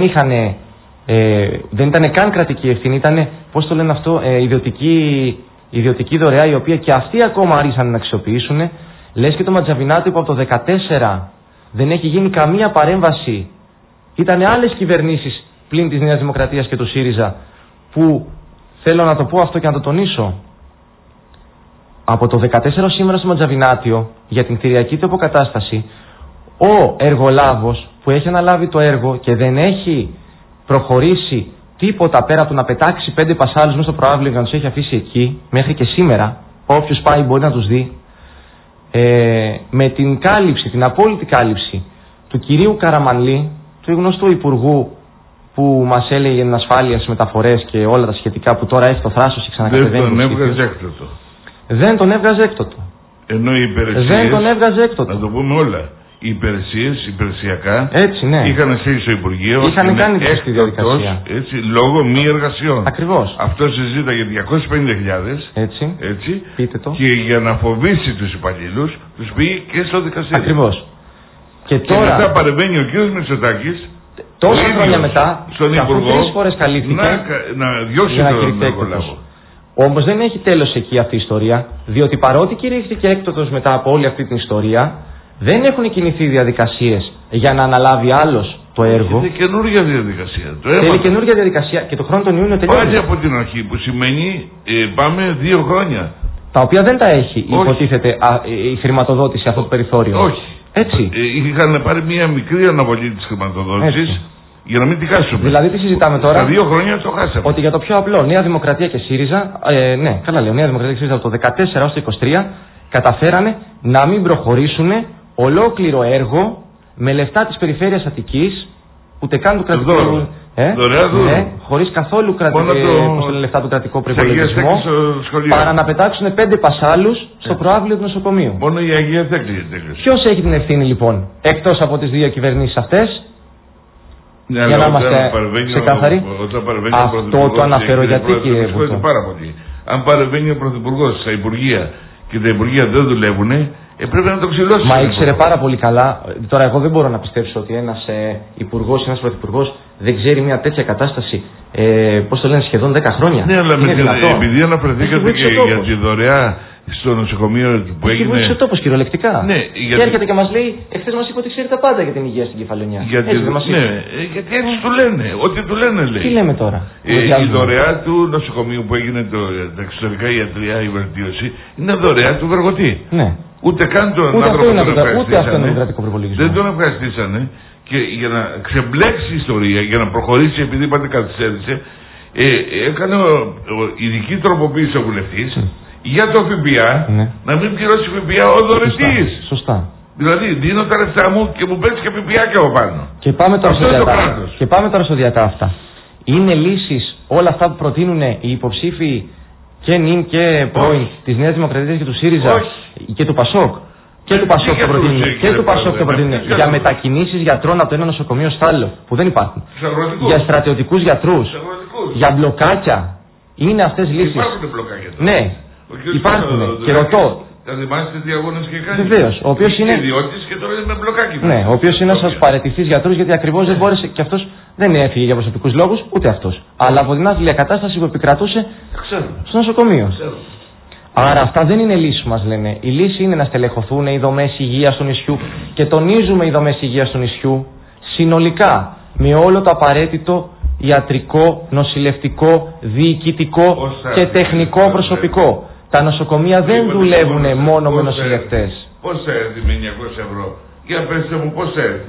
δεν ήταν καν κρατική ευθύνη, ήταν, πώς το λένε αυτό, ιδιωτική δωρεά, η οποία και αυτοί ακόμα άρχισαν να αξιοποιήσουν. Λες και το Ματζαβινάτιο που από το 2014 δεν έχει γίνει καμία παρέμβαση. Ήταν άλλες κυβερνήσεις πλην της Νέας Δημοκρατίας και του ΣΥΡΙΖΑ που, θέλω να το πω αυτό και να το τονίσω, από το 2014 σήμερα στο Ματζαβινάτιο για την κτηριακή του αποκατάσταση, ο εργολάβος που έχει αναλάβει το έργο και δεν έχει προχωρήσει τίποτα πέρα από το να πετάξει 5 πασάλους μέσα στο προάβλιο και να τους έχει αφήσει εκεί, μέχρι και σήμερα, όποιος πάει μπορεί να τους δει, με την κάλυψη, την απόλυτη κάλυψη του κυρίου Καραμανλή, του γνωστού υπουργού που μας έλεγε για την ασφάλεια στις μεταφορές και όλα τα σχετικά, που τώρα έχει το θράσος και ξανακατεβαίνει. Δεν τον έβγαζε έκτοτο. Δεν τον έβγαζε έκτοτο. Ενώ οι υπηρεσίες, δεν τον έβγαζε έκτοτο. Να το πούμε όλα. Οι υπηρεσίες, υπηρεσιακά, έτσι, ναι, είχαν στείλει στο Υπουργείο, είχαν κάνει τη διαδικασία. Έτσι, λόγω μη εργασιών. Ακριβώς. Αυτό συζήταγε 250.000. Έτσι. Πείτε το. Και για να φοβήσει τους υπαλλήλους, τους πήγε και στο δικαστήριο. Ακριβώς. Και τώρα. Και μετά παρεμβαίνει ο κ. Μητσοτάκης, τόσα χρόνια μετά, στον Υπουργό, 3 φορές καλύφθηκε να διώξει τον εργολάβο. Όμως δεν έχει τέλος εκεί αυτή η ιστορία, διότι παρότι κηρύχθηκε έκτοτος μετά από όλη αυτή την ιστορία, δεν έχουν κινηθεί διαδικασίες για να αναλάβει άλλος το έργο. Είναι καινούργια διαδικασία. Θέλει καινούργια διαδικασία και το χρόνο τον Ιούνιο τελειώνει. Πάλι από την αρχή, που σημαίνει πάμε 2 χρόνια. Τα οποία δεν τα έχει, υποτίθεται, η χρηματοδότηση αυτό το περιθώριο. Όχι. Έτσι. Είχαν πάρει μια μικρή αναβολή της χρηματοδότησης για να μην τη χάσουμε. Δηλαδή τι συζητάμε τώρα? Τα 2 χρόνια το χάσαμε. Ότι για το πιο απλό, Νέα Δημοκρατία και ΣΥΡΙΖΑ, ναι, καλά λέω, Νέα Δημοκρατία και ΣΥΡΙΖΑ από το 2014 έως το 2023 καταφέρανε να μην προχωρήσουν ολόκληρο έργο με λεφτά της περιφέρειας Αττικής, ούτε καν του κρατικού. Ναι, χωρίς καθόλου λεφτά του κρατικού προϋπολογισμού, παρά να πετάξουν 5 πασάλους στο προαύλιο του νοσοκομείου. Μόνο η Αγία Θέκλη. Ποιος έχει την ευθύνη λοιπόν, εκτός από τις 2 κυβερνήσεις αυτές? Ναι, για να είμαστε ξεκάθαροι. Αυτό το αναφέρω γιατί, κύριε Βούτο? Αν παρεμβαίνει ο Πρωθυπουργός στα Υπουργεία και τα Υπουργεία δεν δουλεύουν, πρέπει να το ξυλώσει. Μα ήξερε πάρα πολύ καλά. Τώρα, εγώ δεν μπορώ να πιστέψω ότι ένας υπουργός, ένας πρωθυπουργός δεν ξέρει μια τέτοια κατάσταση. Πώς το λένε, σχεδόν 10 χρόνια. Ναι, αλλά επειδή αναφερθήκατε και για τη δωρεά στο νοσοκομείο που έγινε. Έχει βοηθήσει ο τόπος κυριολεκτικά. Ναι, και έρχεται και μας λέει, εχθές μας είπε ότι ξέρει τα πάντα για την υγεία στην Κεφαλονιά. Γιατί έτσι του λένε. Ό,τι του λένε λέει. Τι λέμε τώρα? Η δωρεά του νοσοκομείου που έγινε τα εξωτερικά ιατρία, η βελτίωση, είναι δωρεά του Βεργοτή. Ναι. Ούτε καν τον άνθρωπο τον ευχαριστήσανε. Ούτε αυτό είναι κρατικό προπολογισμό. Δεν τον ευχαριστήσανε. Και για να ξεμπλέξει η ιστορία, για να προχωρήσει, επειδή είπατε καθυστέρησε, έκανε ειδική τροποποίηση ο βουλευτής για το ΦΠΑ, να μην πληρώσει ΦΠΑ ο δωρετής. Σωστά. Δηλαδή δίνω τα λεφτά μου και μου παίρνει και ΦΠΑ και από πάνω. Και πάμε τώρα στο διατάφτα. Είναι λύσεις όλα αυτά που προτείνουν οι υποψήφοι και νυν και πρώην της Νέας Δημοκρατίας και του ΣΥΡΙΖΑ και του ΠΑΣΟΚ? Και του ΠΑΣΟΚ το προτείνουν. Και του ΠΑΣΟΚ το προτείνουν. Για μετακινήσεις γιατρών από το ένα νοσοκομείο στο άλλο, που δεν υπάρχουν. Για στρατιωτικούς γιατρούς. Για μπλοκάκια. Είναι αυτές λύσεις. Υπάρχουν μπλοκάκια. Ναι, υπάρχουν. Και ρωτώ. Θα θυμάστε τι αγώνες και κάνει. Βεβαίως. Ο οποίος είναι ιδιώτης και τώρα είναι με μπλοκάκι. Ναι, ο οποίος είναι ένας παραιτηθής γιατρούς, γιατί ακριβώς δεν μπόρεσε και αυτός δεν έφυγε για προσωπικούς λόγους, ούτε αυτός. Αλλά από την άθλια κατάσταση που επικρατούσε στο νοσοκομείο. Άρα αυτά δεν είναι λύση, μας λένε. Η λύση είναι να στελεχωθούν οι δομές υγείας του νησιού, και τονίζουμε οι δομές υγείας του νησιού συνολικά, με όλο το απαραίτητο ιατρικό, νοσηλευτικό, διοικητικό και τεχνικό προσωπικό. Τα νοσοκομεία δεν δουλεύουν μόνο με νοσηλευτές. Πώς θα έρθει με 900 ευρώ? Για πέστε μου πώς θα έρθει.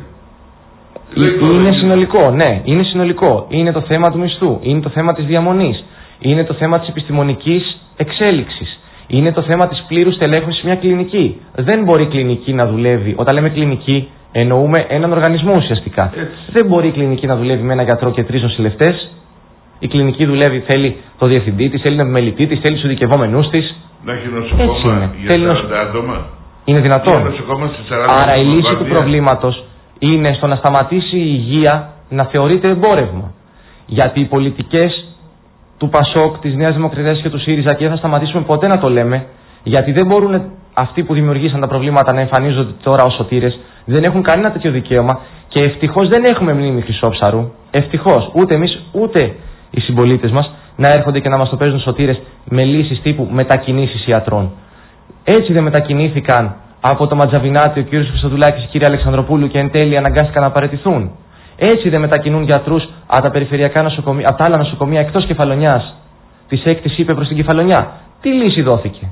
Είναι συνολικό, ναι, είναι συνολικό. Είναι το θέμα του μισθού, είναι το θέμα της διαμονής, είναι το θέμα της επιστημονικής εξέλιξης, είναι το θέμα της πλήρους τελέχωσης μια κλινική. Δεν μπορεί η κλινική να δουλεύει. Όταν λέμε κλινική, εννοούμε έναν οργανισμό ουσιαστικά. Δεν μπορεί η κλινική να δουλεύει με ένα γιατρό και 3 νοσηλευτές. Η κλινική δουλεύει, θέλει το διευθυντή της, θέλει τον επιμελητή της, θέλει τους ειδικευόμενους της. Να έχει νοσοκόμα για 40 άτομα. Είναι δυνατόν? Άρα η λύση του προβλήματος είναι στο να σταματήσει η υγεία να θεωρείται εμπόρευμα. Γιατί οι πολιτικές του ΠΑΣΟΚ, της Νέας Δημοκρατίας και του ΣΥΡΙΖΑ, και δεν θα σταματήσουμε ποτέ να το λέμε, γιατί δεν μπορούν αυτοί που δημιουργήσαν τα προβλήματα να εμφανίζονται τώρα ως σωτήρες, δεν έχουν κανένα τέτοιο δικαίωμα, και ευτυχώς δεν έχουμε μνήμη Χρυσόψαρου. Ευτυχώς, ούτε εμείς ούτε οι συμπολίτες μας, να έρχονται και να μας το παίζουν σωτήρες με λύσεις τύπου μετακινήσεις ιατρών. Έτσι δεν μετακινήθηκαν από το Ματζαβινάτι ο κ. Χρυστοδουλάκης και η κυρία Αλεξανδροπούλου και εν τέλει αναγκάστηκαν να παραιτηθούν? Έτσι δεν μετακινούν γιατρούς από τα περιφερειακά νοσοκομεία, από τα άλλα νοσοκομεία εκτός Κεφαλονιάς, της 6ης είπε προς την Κεφαλονιά? Τι λύση δόθηκε?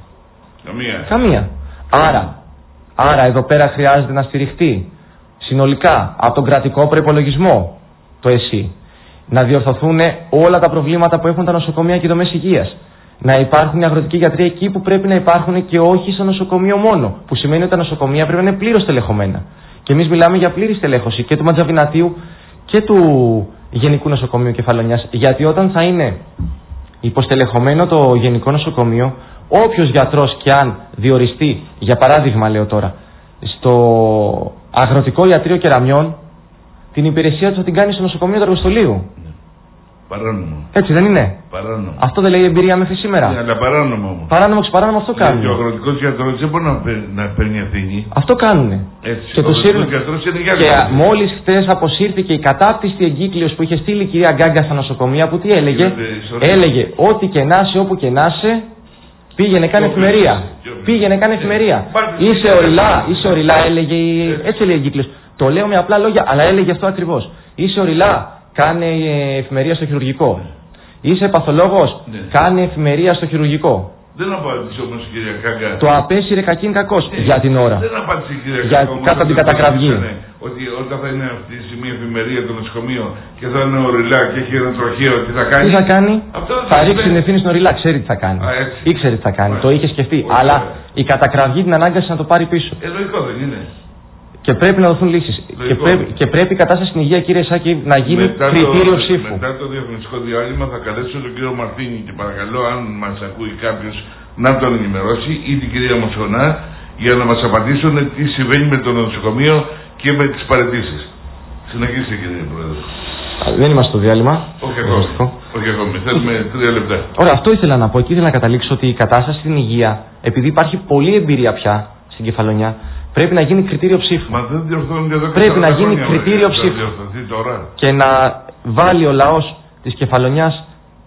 Καμία. Άρα εδώ πέρα χρειάζεται να στηριχτεί συνολικά από τον κρατικό προϋπολογισμό το ΕΣΥ, να διορθωθούν όλα τα προβλήματα που έχουν τα νοσοκομεία και οι δομές υγείας. Να υπάρχουν οι αγροτικοί γιατροί εκεί που πρέπει να υπάρχουν και όχι στο νοσοκομείο μόνο. Που σημαίνει ότι τα νοσοκομεία πρέπει να είναι πλήρως τελεχωμένα. Και εμείς μιλάμε για πλήρη τελέχωση και του Ματζαβινατίου και του Γενικού Νοσοκομείου Κεφαλονιάς. Γιατί όταν θα είναι υποστελεχωμένο το Γενικό Νοσοκομείο, όποιος γιατρός και αν διοριστεί, για παράδειγμα λέω τώρα, στο Αγροτικό Ιατρείο Κεραμιών, την υπηρεσία του θα την κάνει στο νοσοκομείο του Αργοστολίου. Παράνομο. Έτσι δεν είναι? Παράνομο. Αυτό δεν λέει η εμπειρία μέχρι σήμερα? Ναι, αλλά παράνομο όμως. Παράνομο αυτό κάνουν. Και ο αγροτικός γιατρός δεν μπορεί να παίρνει ευθύνη. Αυτό κάνουνε. Έτσι. Και ο αγροτικός γιατρός είναι για και μόλις χθες αποσύρθηκε η κατάπτυστη εγκύκλειος που είχε στείλει η κυρία Γκάγκα στα νοσοκομεία, που τι έλεγε? Έλεγε ό,τι και να είσαι, όπου και να είσαι, πήγαινε κάνε εφημερία. Πήγαινε κάνε εφημερία. Είσαι οριλά, έλεγε. Έτσι έλεγε η εγκύκλειος. Το λέω με απλά λόγια, αλλά έλεγε αυτό ακριβώς. Είσαι οριλά, κάνε εφημερία στο χειρουργικό. Είσαι παθολόγος, κάνε εφημερία στο χειρουργικό. Δεν απάντησε όμως η κυρία Γκάγκα. Το απέσυρε κακήν κακός για την ώρα. Δεν απάντησε η κυρία Γκάγκα. Κάτω την κατακραυγή. Ότι όταν θα είναι αυτή τη στιγμή εφημερία το νοσοκομείο και θα είναι οριλά και έχει ένα τροχαίο, τι θα κάνει? Τι θα κάνει? Θα ρίξει την ευθύνη στον οριλά, ξέρει τι θα κάνει. Ήξερε τι θα κάνει. Το είχε σκεφτεί. Αλλά η κατακραυγή την ανάγκασε να το πάρει πίσω. Λογικό δεν είναι? Και πρέπει να δοθούν λύσεις. Και πρέπει η κατάσταση στην υγεία, κύριε Σάκη, να γίνει κριτήριο ψήφου. Μετά το διαφημιστικό διάλειμμα θα καλέσω τον κύριο Μαρτίνη και παρακαλώ, αν μας ακούει κάποιος, να τον ενημερώσει, ή την κυρία Μοσχονά, για να μας απαντήσουν τι συμβαίνει με το νοσοκομείο και με τις παραιτήσεις. Συνεχίστε, κύριε Πρόεδρε. Δεν είμαστε στο διάλειμμα. Όχι ακόμη. Θέλουμε 3 λεπτά. Ωραία, αυτό ήθελα να πω. Εκεί ήθελα να καταλήξω ότι η κατάσταση στην υγεία, επειδή υπάρχει πολλή εμπειρία πια στην Κεφαλονιά, πρέπει να γίνει κριτήριο ψήφου. Μα δεν διορθώνεται εδώ. Πρέπει να γίνει κριτήριο ψήφου. Και να βάλει ο λαός της Κεφαλονιάς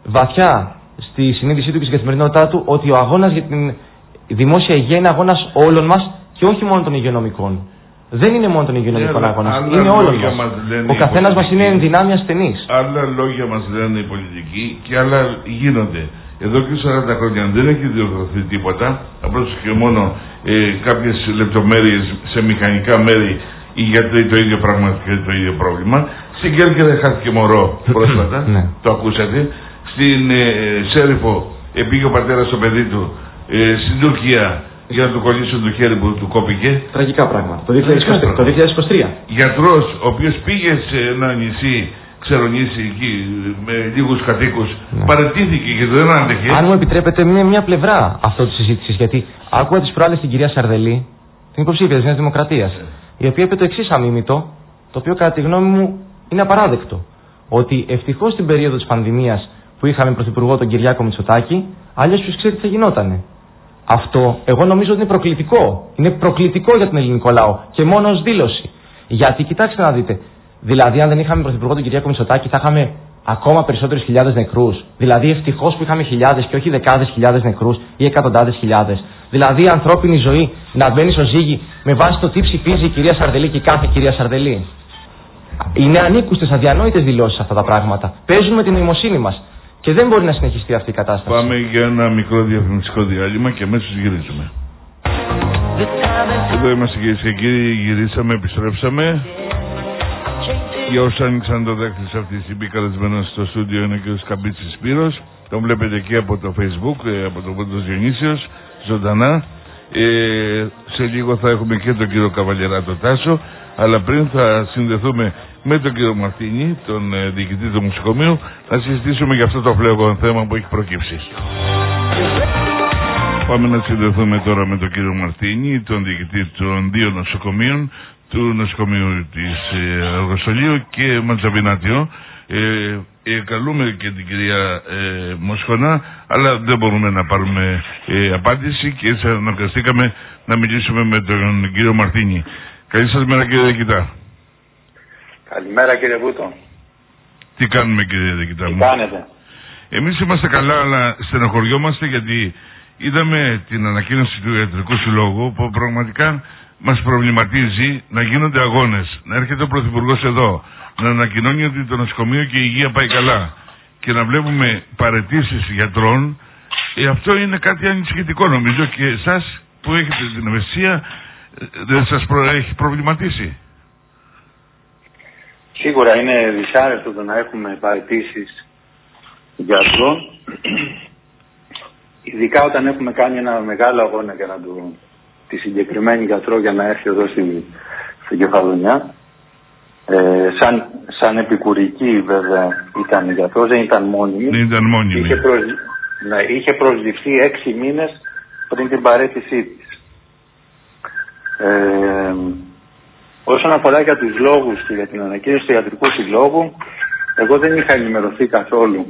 βαθιά στη συνείδησή του και στην καθημερινότητά του ότι ο αγώνας για την δημόσια υγεία είναι αγώνας όλων μας και όχι μόνο των υγειονομικών. Δεν είναι μόνο των υγειονομικών αγώνας, είναι όλων μας. Ο καθένας μας είναι εν δυνάμει ασθενής. Άλλα λόγια μας λένε οι πολιτικοί και άλλα γίνονται. Εδώ και 40 χρόνια δεν έχει διορθωθεί τίποτα. Απλώς και μόνο κάποιες λεπτομέρειες σε μηχανικά μέρη οι γιατροί το ίδιο πράγμα και το ίδιο πρόβλημα. Στην Κέρκυρα χάθηκε μωρό πρόσφατα, το ακούσατε. Στην Σέριφο πήγε ο πατέρας στο παιδί του. Στην Τουρκία για να του κολλήσουν το χέρι που του κόπηκε. Τραγικά πράγματα. Το 2023. Γιατρός ο οποίος πήγε σε ένα νησί, ξερονήσι εκεί με λίγους κατοίκους, παραιτήθηκε και δεν άντεχε. Αν μου επιτρέπετε, μια πλευρά αυτό τη συζήτηση, γιατί άκουγα τις προάλλες την κυρία Σαρδελή, την υποψήφια της Νέας Δημοκρατίας, η οποία είπε το εξής αμίμητο, το οποίο κατά τη γνώμη μου είναι απαράδεκτο. Ότι ευτυχώς στην περίοδο της πανδημίας που είχαμε πρωθυπουργό τον Κυριάκο Μητσοτάκη, αλλιώς ποιος ξέρει τι θα γινότανε. Αυτό εγώ νομίζω ότι είναι προκλητικό. Είναι προκλητικό για τον ελληνικό λαό και μόνο ως δήλωση. Γιατί κοιτάξτε να δείτε, δηλαδή αν δεν είχαμε πρωθυπουργό τον Κυριάκο Μητσοτάκη θα είχαμε ακόμα περισσότερες χιλιάδες νεκρούς. Δηλαδή ευτυχώς που είχαμε χιλιάδες και όχι δεκάδες χιλιάδες νεκρούς ή εκατοντάδες χιλιάδες. Δηλαδή η ανθρώπινη ζωή να μπαίνει στο ζύγι με βάση το τι ψηφίζει η κυρία Σαρδελή και κάθε κυρία Σαρδελή. Είναι ανήκουστες, αδιανόητες δηλώσεις αυτά τα πράγματα. Παίζουν με την νοημοσύνη μας. Και δεν μπορεί να συνεχιστεί αυτή η κατάσταση. Πάμε για ένα μικρό διαφημιστικό διάλειμμα και αμέσως γυρίζουμε. Εδώ είμαστε, κυρίες και κύριοι, γυρίσαμε, επιστρέψαμε. Για όσους άνοιξαν το δέκτη σε αυτή τη στιγμή, καλεσμένος στο στούντιο είναι ο κ. Καμπίτσης Σπύρος. Τον βλέπετε εκεί από το Facebook, από το Πόντος Διονύσιος, ζωντανά. Σε λίγο θα έχουμε και τον κύριο Καβαλιεράτο Τάσο, αλλά πριν θα συνδεθούμε με τον κύριο Μαρτίνη, τον διοικητή του νοσοκομείου, να συζητήσουμε για αυτό το φλέγον θέμα που έχει προκύψει. Πάμε να συνδεθούμε τώρα με τον κύριο Μαρτίνη, τον διοικητή των 2 νοσοκομείων, του νοσοκομείου της Αργοστολίου και Ματζαβινάτιο. Καλούμε και την κυρία Μοσχονά, αλλά δεν μπορούμε να πάρουμε απάντηση και έτσι αναγκαστήκαμε να μιλήσουμε με τον κύριο Μαρτίνη. Καλή σας μέρα, κύριε Διοικητά. Καλημέρα, κύριε Βούτο. Τι κάνουμε, κύριε Διοικητά μου? Τι κάνετε? Εμείς είμαστε καλά, αλλά στενοχωριόμαστε γιατί είδαμε την ανακοίνωση του Ιατρικού Συλλόγου που πραγματικά μας προβληματίζει να γίνονται αγώνες, να έρχεται ο Πρωθυπουργός εδώ, να ανακοινώνει ότι το νοσοκομείο και η υγεία πάει καλά και να βλέπουμε παραιτήσεις γιατρών. Αυτό είναι κάτι ανησυχητικό, νομίζω, και εσάς που έχετε την ευαισθησία δεν σας έχει προβληματίσει? Σίγουρα είναι δυσάρεστο το να έχουμε παραιτήσεις γιατρών, ειδικά όταν έχουμε κάνει ένα μεγάλο αγώνα για να τη συγκεκριμένη γιατρό για να έρθει εδώ στην Κεφαλονιά. Σαν επικουρική βέβαια ήταν γιατρός, δεν ήταν μόνιμη. Δεν ήταν μόνιμη. Είχε προσληφθεί 6 μήνες πριν την παραίτησή της. Όσον αφορά για τους λόγους και για την ανακοίνωση του Ιατρικού Συλλόγου, Εγώ δεν είχα ενημερωθεί καθόλου.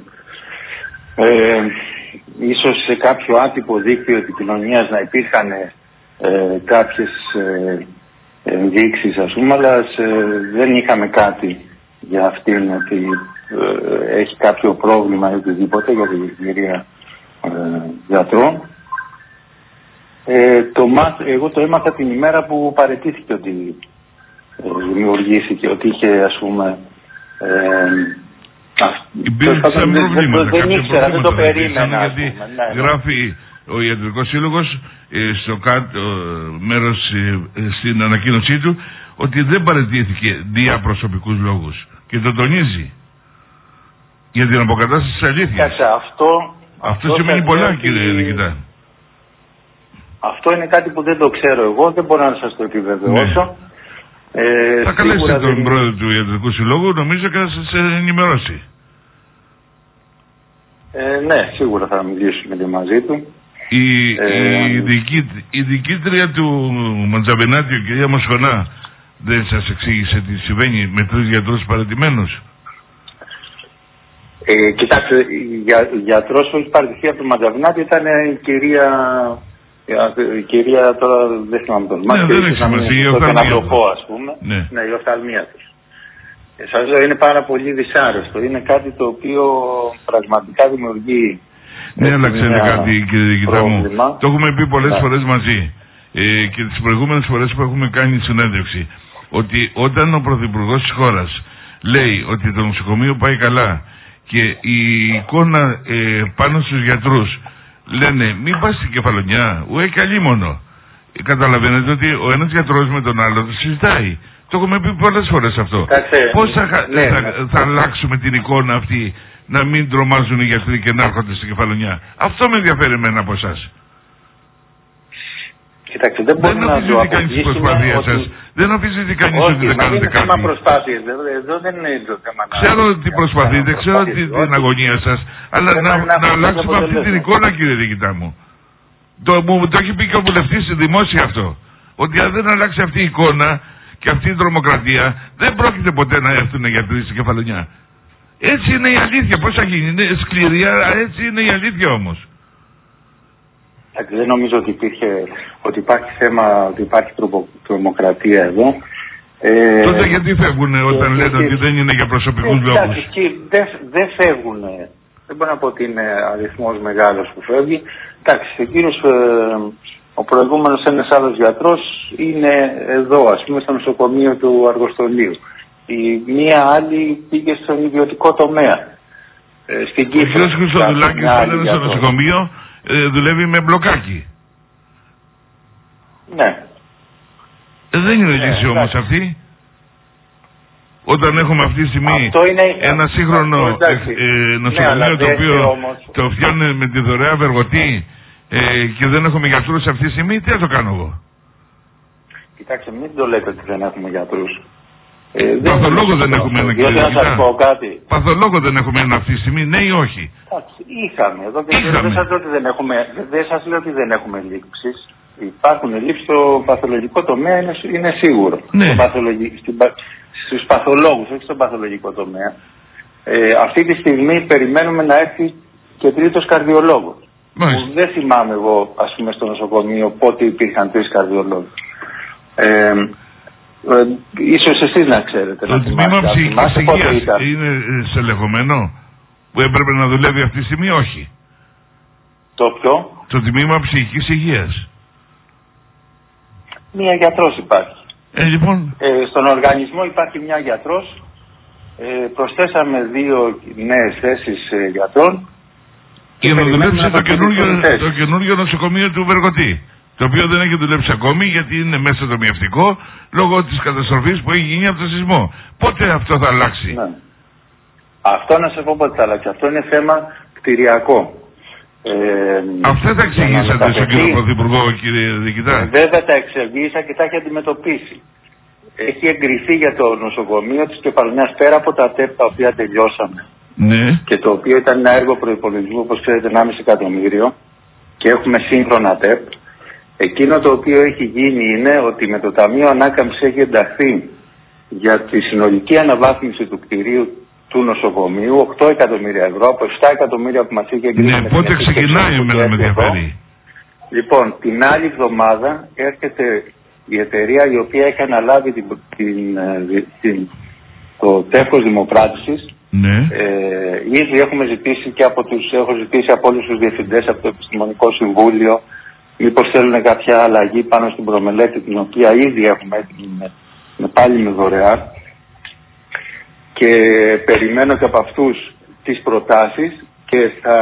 Ίσως σε κάποιο άτυπο δίκτυο επικοινωνίας να υπήρχαν κάποιες ενδείξεις, ας πούμε, αλλά δεν είχαμε κάτι για αυτήν ότι έχει κάποιο πρόβλημα ή οτιδήποτε για την κυρία γιατρό. Εγώ το έμαθα την ημέρα που παραιτήθηκε ότι δημιουργήθηκε, ότι είχε, ας πούμε, δεν ήξερα, δεν το περίμενα. Γιατί γράφει ο Ιατρικός Σύλλογος στο κάτω μέρος στην ανακοίνωσή του ότι δεν παραιτήθηκε δια προσωπικούς λόγους και το τονίζει για την αποκατάσταση της αλήθειας. Αυτό σημαίνει πολλά, κύριε Διοικητά. Αυτό είναι κάτι που δεν το ξέρω εγώ, δεν μπορώ να σας το επιβεβαιώσω. Θα καλέσετε τον πρόεδρο του Ιατρικού Συλλόγου, νομίζω, και θα σας ενημερώσει. Ναι, σίγουρα θα μιλήσουμε και μαζί του. Η διοικήτρια του Μαντζαβενάτη, η κυρία Μοσχονά, δεν σας εξήγησε τι συμβαίνει με 3 γιατρούς παραιτημένους? Κοιτάξτε, γιατρός που έχει παραιτηθεί από το Μαντζαβενάτη ήταν η κυρία, τώρα δεν θυμάμαι τον όνομα. Ναι, δεν έχει σημασία, η οφθαλμία. Ναι, η οφθαλμία τους. Σας λέω, είναι πάρα πολύ δυσάρεστο. Είναι κάτι το οποίο πραγματικά δημιουργεί. Ναι, αλλά ξέρετε κάτι, κύριε Διοικητά μου. Το έχουμε πει πολλές φορές μαζί. Και τις προηγούμενες φορές που έχουμε κάνει συνέντευξη. Ότι όταν ο Πρωθυπουργός της χώρας λέει ότι το νοσοκομείο πάει καλά και η εικόνα πάνω στους γιατρούς λένε μην πας στην Κεφαλονιά, ουέ καλήμονο. Καταλαβαίνετε ότι ο ένας γιατρός με τον άλλο το συζητάει. Το έχουμε πει πολλές φορές αυτό. Πώς θα αλλάξουμε την εικόνα αυτή, να μην τρομάζουν οι γιατροί και να έρχονται στην Κεφαλονιά? Αυτό με ενδιαφέρει εμένα από εσάς. Κοιτάξτε, δεν μπορούμε να το αποφύγουμε. Δεν νομίζετε κανείς ότι δεν κάνετε κάτι? Όχι, προσπάθειες. Εδώ δεν είναι το θέμα. Ξέρω ότι προσπαθείτε, ξέρω την αγωνία σας, αλλά να αλλάξουμε αυτή την εικόνα, κύριε Διοικητά μου. Το έχει πει και ο βουλευτής δημόσια αυτό. Ότι αν δεν αλλάξει αυτή η εικόνα και αυτή η τρομοκρατία, δεν πρόκειται ποτέ να έρθουν οι γιατροί στην Κεφαλονιά. Έτσι είναι η αλήθεια. Πώς θα γίνει? Είναι σκληρή, αλλά έτσι είναι η αλήθεια όμως. Δεν νομίζω ότι υπάρχει θέμα, ότι υπάρχει τρομοκρατία εδώ. Τότε γιατί φεύγουν όταν λένε ότι δεν είναι για προσωπικούς λόγους? Δεν φεύγουν. Δεν μπορώ να πω ότι είναι αριθμός μεγάλος που φεύγει. Εντάξει, εκείνος ο προηγούμενος ένας άλλος γιατρός είναι εδώ, ας πούμε, στο νοσοκομείο του Αργοστολίου. Η μία άλλη πήγε στον ιδιωτικό τομέα. Στην Κύπρο. Ο κ. Χρυστοδουλάκης που είναι στο νοσοκομείο δουλεύει με μπλοκάκι. Ναι. Δεν είναι λύση όμως αυτή. Όταν έχουμε αυτή τη στιγμή ένα σύγχρονο νοσοκομείο το οποίο το φτιάχνουν με τη δωρεά βεργοτή και δεν έχουμε γιατρούς αυτή τη στιγμή, τι θα το κάνω εγώ? Κοιτάξτε, μην το λέτε ότι δεν έχουμε γιατρούς. Παθολόγο δεν έχουμε ένα, κύριε Διοικητά. Παθολόγο δεν έχουμε ένα αυτή τη στιγμή, ναι ή όχι? Είχαμε. Δεν σας λέω ότι δεν έχουμε λήψεις. Υπάρχουν λήψεις στο παθολογικό τομέα, είναι σίγουρο. Ναι. Στους παθολόγους, όχι στον παθολογικό τομέα. Αυτή τη στιγμή περιμένουμε να έρθει και τρίτος καρδιολόγος. Που δεν θυμάμαι εγώ, ας πούμε, στο νοσοκομείο πότε υπήρχαν 3 καρδιολόγοι. Ίσως εσείς να ξέρετε. Το τμήμα ψυχικής υγείας είναι στελεχωμένο που έπρεπε να δουλεύει αυτή τη στιγμή? Όχι. Το ποιο? Το τμήμα ψυχικής υγείας. Μία γιατρός υπάρχει. Λοιπόν. Στον οργανισμό υπάρχει μια γιατρός. Προσθέσαμε 2 νέες θέσεις γιατρών. Για να δουλέψει το καινούργιο νοσοκομείο του Βεργοτή. Το οποίο δεν έχει δουλέψει ακόμη γιατί είναι μέσα το μιευτικό λόγω της καταστροφής που έχει γίνει από το σεισμό. Πότε αυτό θα αλλάξει? Ναι. Αυτό να σε πω πότε θα αλλάξει. Αυτό είναι θέμα κτηριακό. Αυτά τα εξηγήσατε στον κύριο Πρωθυπουργό, κύριε Διοικητά? Βέβαια τα εξηγήσα και τα έχει αντιμετωπίσει. Έχει εγκριθεί για το νοσοκομείο της Κεφαλονιάς πέρα από τα ΤΕΠ τα οποία τελειώσαμε. Ναι. Και το οποίο ήταν ένα έργο προϋπολογισμού, όπως ξέρετε, 1,5 εκατομμύριο και έχουμε σύγχρονα ΤΕΠ. Εκείνο το οποίο έχει γίνει είναι ότι με το Ταμείο Ανάκαμψης έχει ενταχθεί για τη συνολική αναβάθμιση του κτηρίου του νοσοκομείου, 8 εκατομμύρια ευρώ, από 7 εκατομμύρια που μας είχε εγκρίνει. Ναι, πότε ξεκινάει με ενδιαφέρει. Λοιπόν, την άλλη εβδομάδα έρχεται η εταιρεία η οποία έχει αναλάβει το τεύχος δημοπράτησης. Ναι. Ήδη έχουμε ζητήσει και έχω ζητήσει από όλους τους διευθυντές από το Επιστημονικό Συμβούλιο μήπως θέλουν κάποια αλλαγή πάνω στην προμελέτη, την οποία ήδη έχουμε έτοιμη πάλι με δωρεά, και περιμένω και από αυτούς τις προτάσεις και θα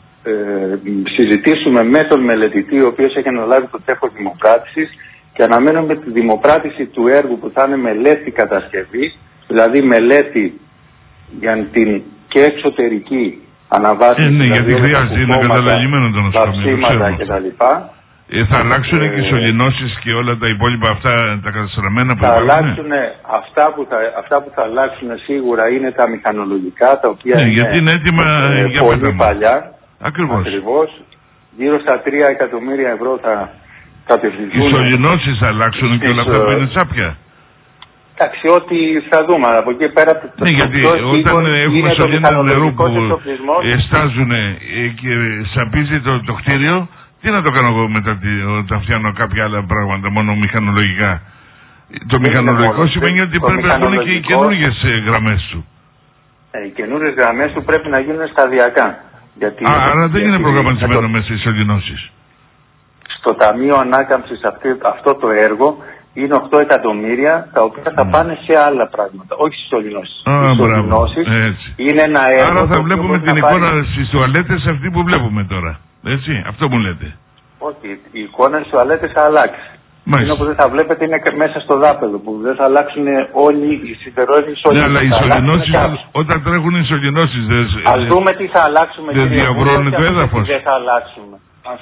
συζητήσουμε με τον μελετητή ο οποίος έχει αναλάβει το τεύχος δημοπράτησης και αναμένουμε τη δημοπράτηση του έργου που θα είναι μελέτη κατασκευής, δηλαδή μελέτη για την και εξωτερική αναβάθμιση. Ναι, γιατί χρειάζεται, είναι καταλαγημένο το νοσοκομείο. κτλ. Θα αλλάξουν και οι σωληνώσεις και όλα τα υπόλοιπα αυτά τα καταστραμμένα που θα υπάρχουν. Αλλάξουν, αυτά που θα αλλάξουν σίγουρα είναι τα μηχανολογικά, τα οποία είναι, γιατί είναι έτοιμα για πολύ παλιά. Ακριβώς. Γύρω στα 3 εκατομμύρια ευρώ θα κατευθυνθούν. Οι σωληνώσεις θα αλλάξουν και όλα αυτά που είναι τσάπια. Εντάξει, ό,τι θα δούμε. Από εκεί πέρα. Ναι, γιατί όταν έχουμε σωλήνα νερού που στάζουν και σαπίζει το κτίριο, τι να το κάνω εγώ μετά όταν φτιάχνω κάποια άλλα πράγματα, μόνο μηχανολογικά. Το μηχανολογικό σημαίνει ότι πρέπει να έχουν και οι καινούργιες γραμμές του. Οι καινούργιες γραμμές του πρέπει να γίνουν σταδιακά. Άρα δεν είναι προγραμματισμένο μέσα οι σωληνώσεις. Στο Ταμείο Ανάκαμψης αυτό το έργο είναι 8 εκατομμύρια, τα οποία θα πάνε σε άλλα πράγματα, όχι στις σωληνώσεις. Οι σωληνώσεις είναι ένα έργο. Άρα θα βλέπουμε την εικόνα στις τουαλέτες αυτή που βλέπουμε τώρα. Έτσι, αυτό μου λέτε. Όχι, η εικόνα στις τουαλέτες θα αλλάξει. Εκείνο που δεν θα βλέπετε είναι μέσα στο δάπεδο, που δεν θα αλλάξουν όλοι οι σιδερόιδοι σωληνώσεις. Ναι, αλλά οι σωληνώσεις, όταν τρέχουν οι σωληνώσεις, ας δούμε τι θα αλλάξουμε. Δεν διαβρώνουν το έδαφος. Δεν θα αλλάξουμε,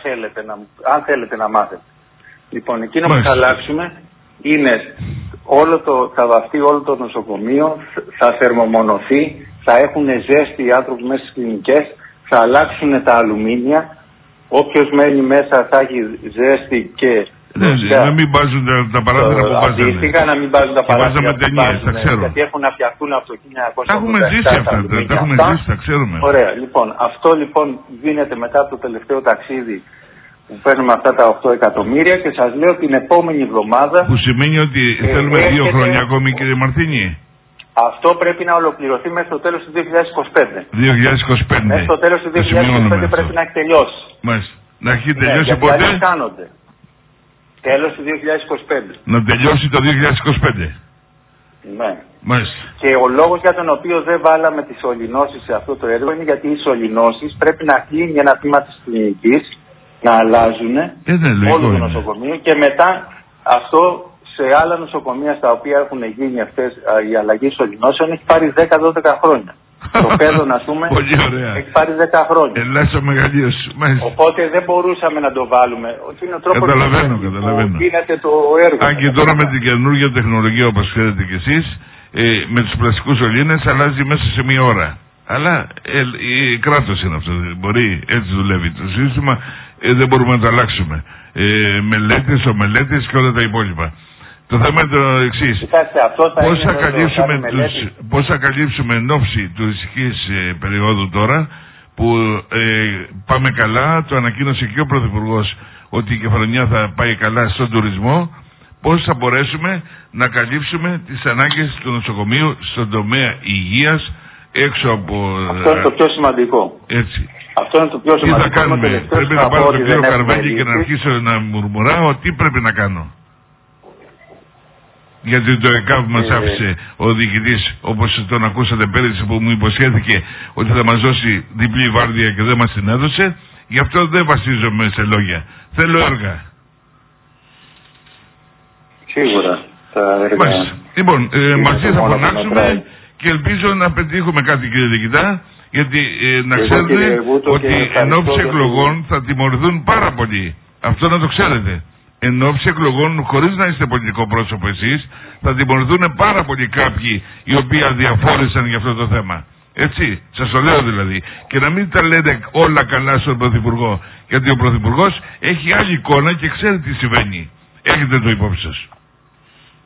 αν θέλετε να μάθετε. Λοιπόν, εκείνο που θα αλλάξουμε είναι θα βαφτεί όλο το νοσοκομείο, θα θερμομονωθεί, θα έχουν ζέστη οι άνθρωποι μέσα στις κλινικές, θα αλλάξουν τα αλουμίνια, όποιος μένει μέσα θα έχει ζέστη και... να μην βάζουν τα παράθυρα που βάζουν. Αντίστοιχα, να μην βάζουν τα παράθυρα που βάζουν, γιατί έχουν φτιαχτούν από το 1900. Τα έχουμε ζήσει αυτά, τα έχουμε ζήσει, τα ξέρουμε. Ωραία, λοιπόν, αυτό λοιπόν γίνεται μετά από το τελευταίο ταξίδι που παίρνουμε αυτά τα 8 εκατομμύρια και σας λέω την επόμενη εβδομάδα... Που σημαίνει ότι θέλουμε 2 χρόνια ακόμη, κύριε Μαρτίνη. Αυτό πρέπει να ολοκληρωθεί μέχρι το τέλος του 2025. 2025. Μέχρι το τέλος του 2025 πρέπει να έχει τελειώσει. Μάλιστα. Να έχει τελειώσει ποτέ. Τέλος του 2025. Να τελειώσει το 2025. Ναι. Μάλιστα. Και ο λόγος για τον οποίο δεν βάλαμε τις σωληνώσεις σε αυτό το έργο είναι γιατί οι σωληνώσεις πρέπει να κλείνει ένα τμήμα της κλινικής, να αλλάζουν όλο το νοσοκομείο και μετά αυτό σε άλλα νοσοκομεία στα οποία έχουν γίνει αυτές οι αλλαγές σωληνώσεων έχει πάρει 10-12 χρόνια. Το Πέδον, ας πούμε, έχει πάρει 10 χρόνια. Ελάσσο μεγαλείως. Οπότε δεν μπορούσαμε να το βάλουμε. Είναι ο τρόπος καταλαβαίνω. που γίνεται το έργο. Αν και τώρα με την καινούργια τεχνολογία, όπως ξέρετε κι εσείς, με τους πλαστικούς σωλήνες αλλάζει μέσα σε μία ώρα. Αλλά κράτος είναι αυτό. Μπορεί, έτσι δουλεύει το σύστημα. Δεν μπορούμε να το αλλάξουμε. Μελέτες, ομελέτες και όλα τα υπόλοιπα. Το θέμα είναι το εξής. Πώς θα καλύψουμε εν ώψη τουριστικής περίοδου τώρα που πάμε καλά, το ανακοίνωσε και ο Πρωθυπουργός ότι η Κεφαλονιά θα πάει καλά στον τουρισμό, πώς θα μπορέσουμε να καλύψουμε τις ανάγκες του νοσοκομείου στον τομέα υγείας έξω από... Αυτό είναι το πιο σημαντικό. Έτσι. Αυτό είναι το πιο σημαντικό. Τι θα κάνουμε, πρέπει να πάρω τον κύριο Καρβέλη και να αρχίσω να μουρμουράω τι πρέπει να κάνω. Γιατί το ΕΚΑΒ μας άφησε ο διοικητής, όπως τον ακούσατε πέρυσι που μου υποσχέθηκε ότι θα μας δώσει διπλή βάρδια και δεν μας την έδωσε. Γι' αυτό δεν βασίζομαι σε λόγια. Θέλω έργα. Σίγουρα τα έργα. Λοιπόν, μαζί θα φωνάξουμε και ελπίζω να πετύχουμε κάτι, κύριε διοικητά, γιατί να ξέρετε ότι εν ώψη εκλογών θα τιμωρηθούν πάρα πολύ. Αυτό να το ξέρετε. Εν ώψη εκλογών, χωρίς να είστε πολιτικό πρόσωπο εσείς, θα τιμωρηθούν πάρα πολλοί κάποιοι οι οποίοι αδιαφόρησαν για αυτό το θέμα. Έτσι, σας το λέω δηλαδή. Και να μην τα λέτε όλα καλά στον Πρωθυπουργό. Γιατί ο Πρωθυπουργός έχει άλλη εικόνα και ξέρει τι συμβαίνει. Έχετε το υπόψη σας.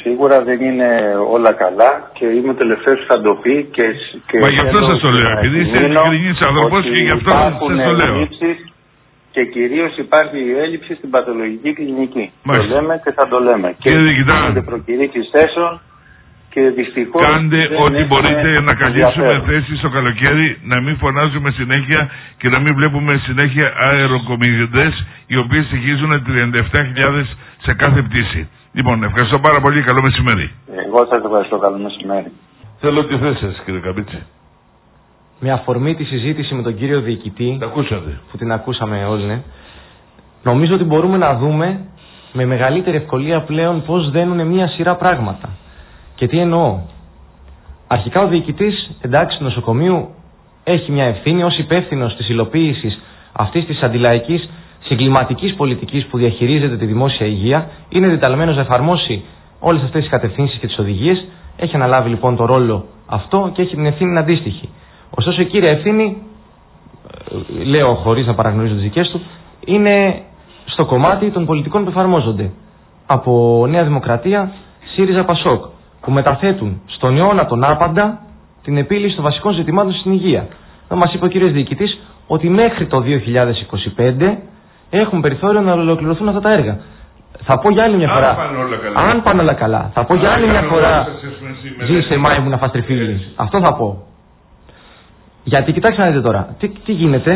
Σίγουρα δεν είναι όλα καλά και είμαι ο τελευταίος που θα το πει. Μα γι' αυτό σας το λέω, επειδή είστε ειλικρινής άνθρωπος και γι' αυτό σας το λέω. Και κυρίως υπάρχει η έλλειψη στην παθολογική κλινική. Μάλιστα. Το λέμε και θα το λέμε. Κύριε Διοικητά, γίνονται προκηρύξεις θέσεων και δυστυχώς κάντε ό,τι μπορείτε να καλύψουμε θέσεις το καλοκαίρι, να μην φωνάζουμε συνέχεια και να μην βλέπουμε συνέχεια αεροκομιδητές οι οποίες στοιχίζουν 37.000 σε κάθε πτήση. Λοιπόν, ευχαριστώ πάρα πολύ. Καλό μεσημέρι. Εγώ σας ευχαριστώ. Καλό μεσημέρι. Θέλω τη θέση σας, κύριε Καμπίτση. Με αφορμή τη συζήτηση με τον κύριο Διοικητή, που την ακούσαμε όλοι, ναι, νομίζω ότι μπορούμε να δούμε με μεγαλύτερη ευκολία πλέον πώς δένουν μια σειρά πράγματα. Και τι εννοώ. Αρχικά ο Διοικητής, εντάξει, του νοσοκομείου έχει μια ευθύνη ως υπεύθυνος της υλοποίησης αυτής της αντιλαϊκής συγκληματικής πολιτικής που διαχειρίζεται τη δημόσια υγεία, είναι διταλμένος να εφαρμόσει όλες αυτές τις κατευθύνσεις και τις οδηγίες. Έχει αναλάβει λοιπόν το ρόλο αυτό και έχει την ευθύνη αντίστοιχη. Ωστόσο η κύρια ευθύνη, λέω χωρίς να παραγνωρίζω τις δικές του, είναι στο κομμάτι των πολιτικών που εφαρμόζονται από Νέα Δημοκρατία, ΣΥΡΙΖΑ, ΠΑΣΟΚ, που μεταθέτουν στον αιώνα τον άπαντα την επίλυση των βασικών ζητημάτων στην υγεία. Θα μας είπε ο κύριος Διοικητής ότι μέχρι το 2025 έχουν περιθώριο να ολοκληρωθούν αυτά τα έργα. Θα πω για άλλη μια φορά. Αν πάνε όλα καλά. Θα πω για άλλη μια φορά. Ζήσε Μάη μου να φας τριφύλι. Αυτό θα πω. Γιατί κοιτάξτε να δείτε τώρα. Τι γίνεται.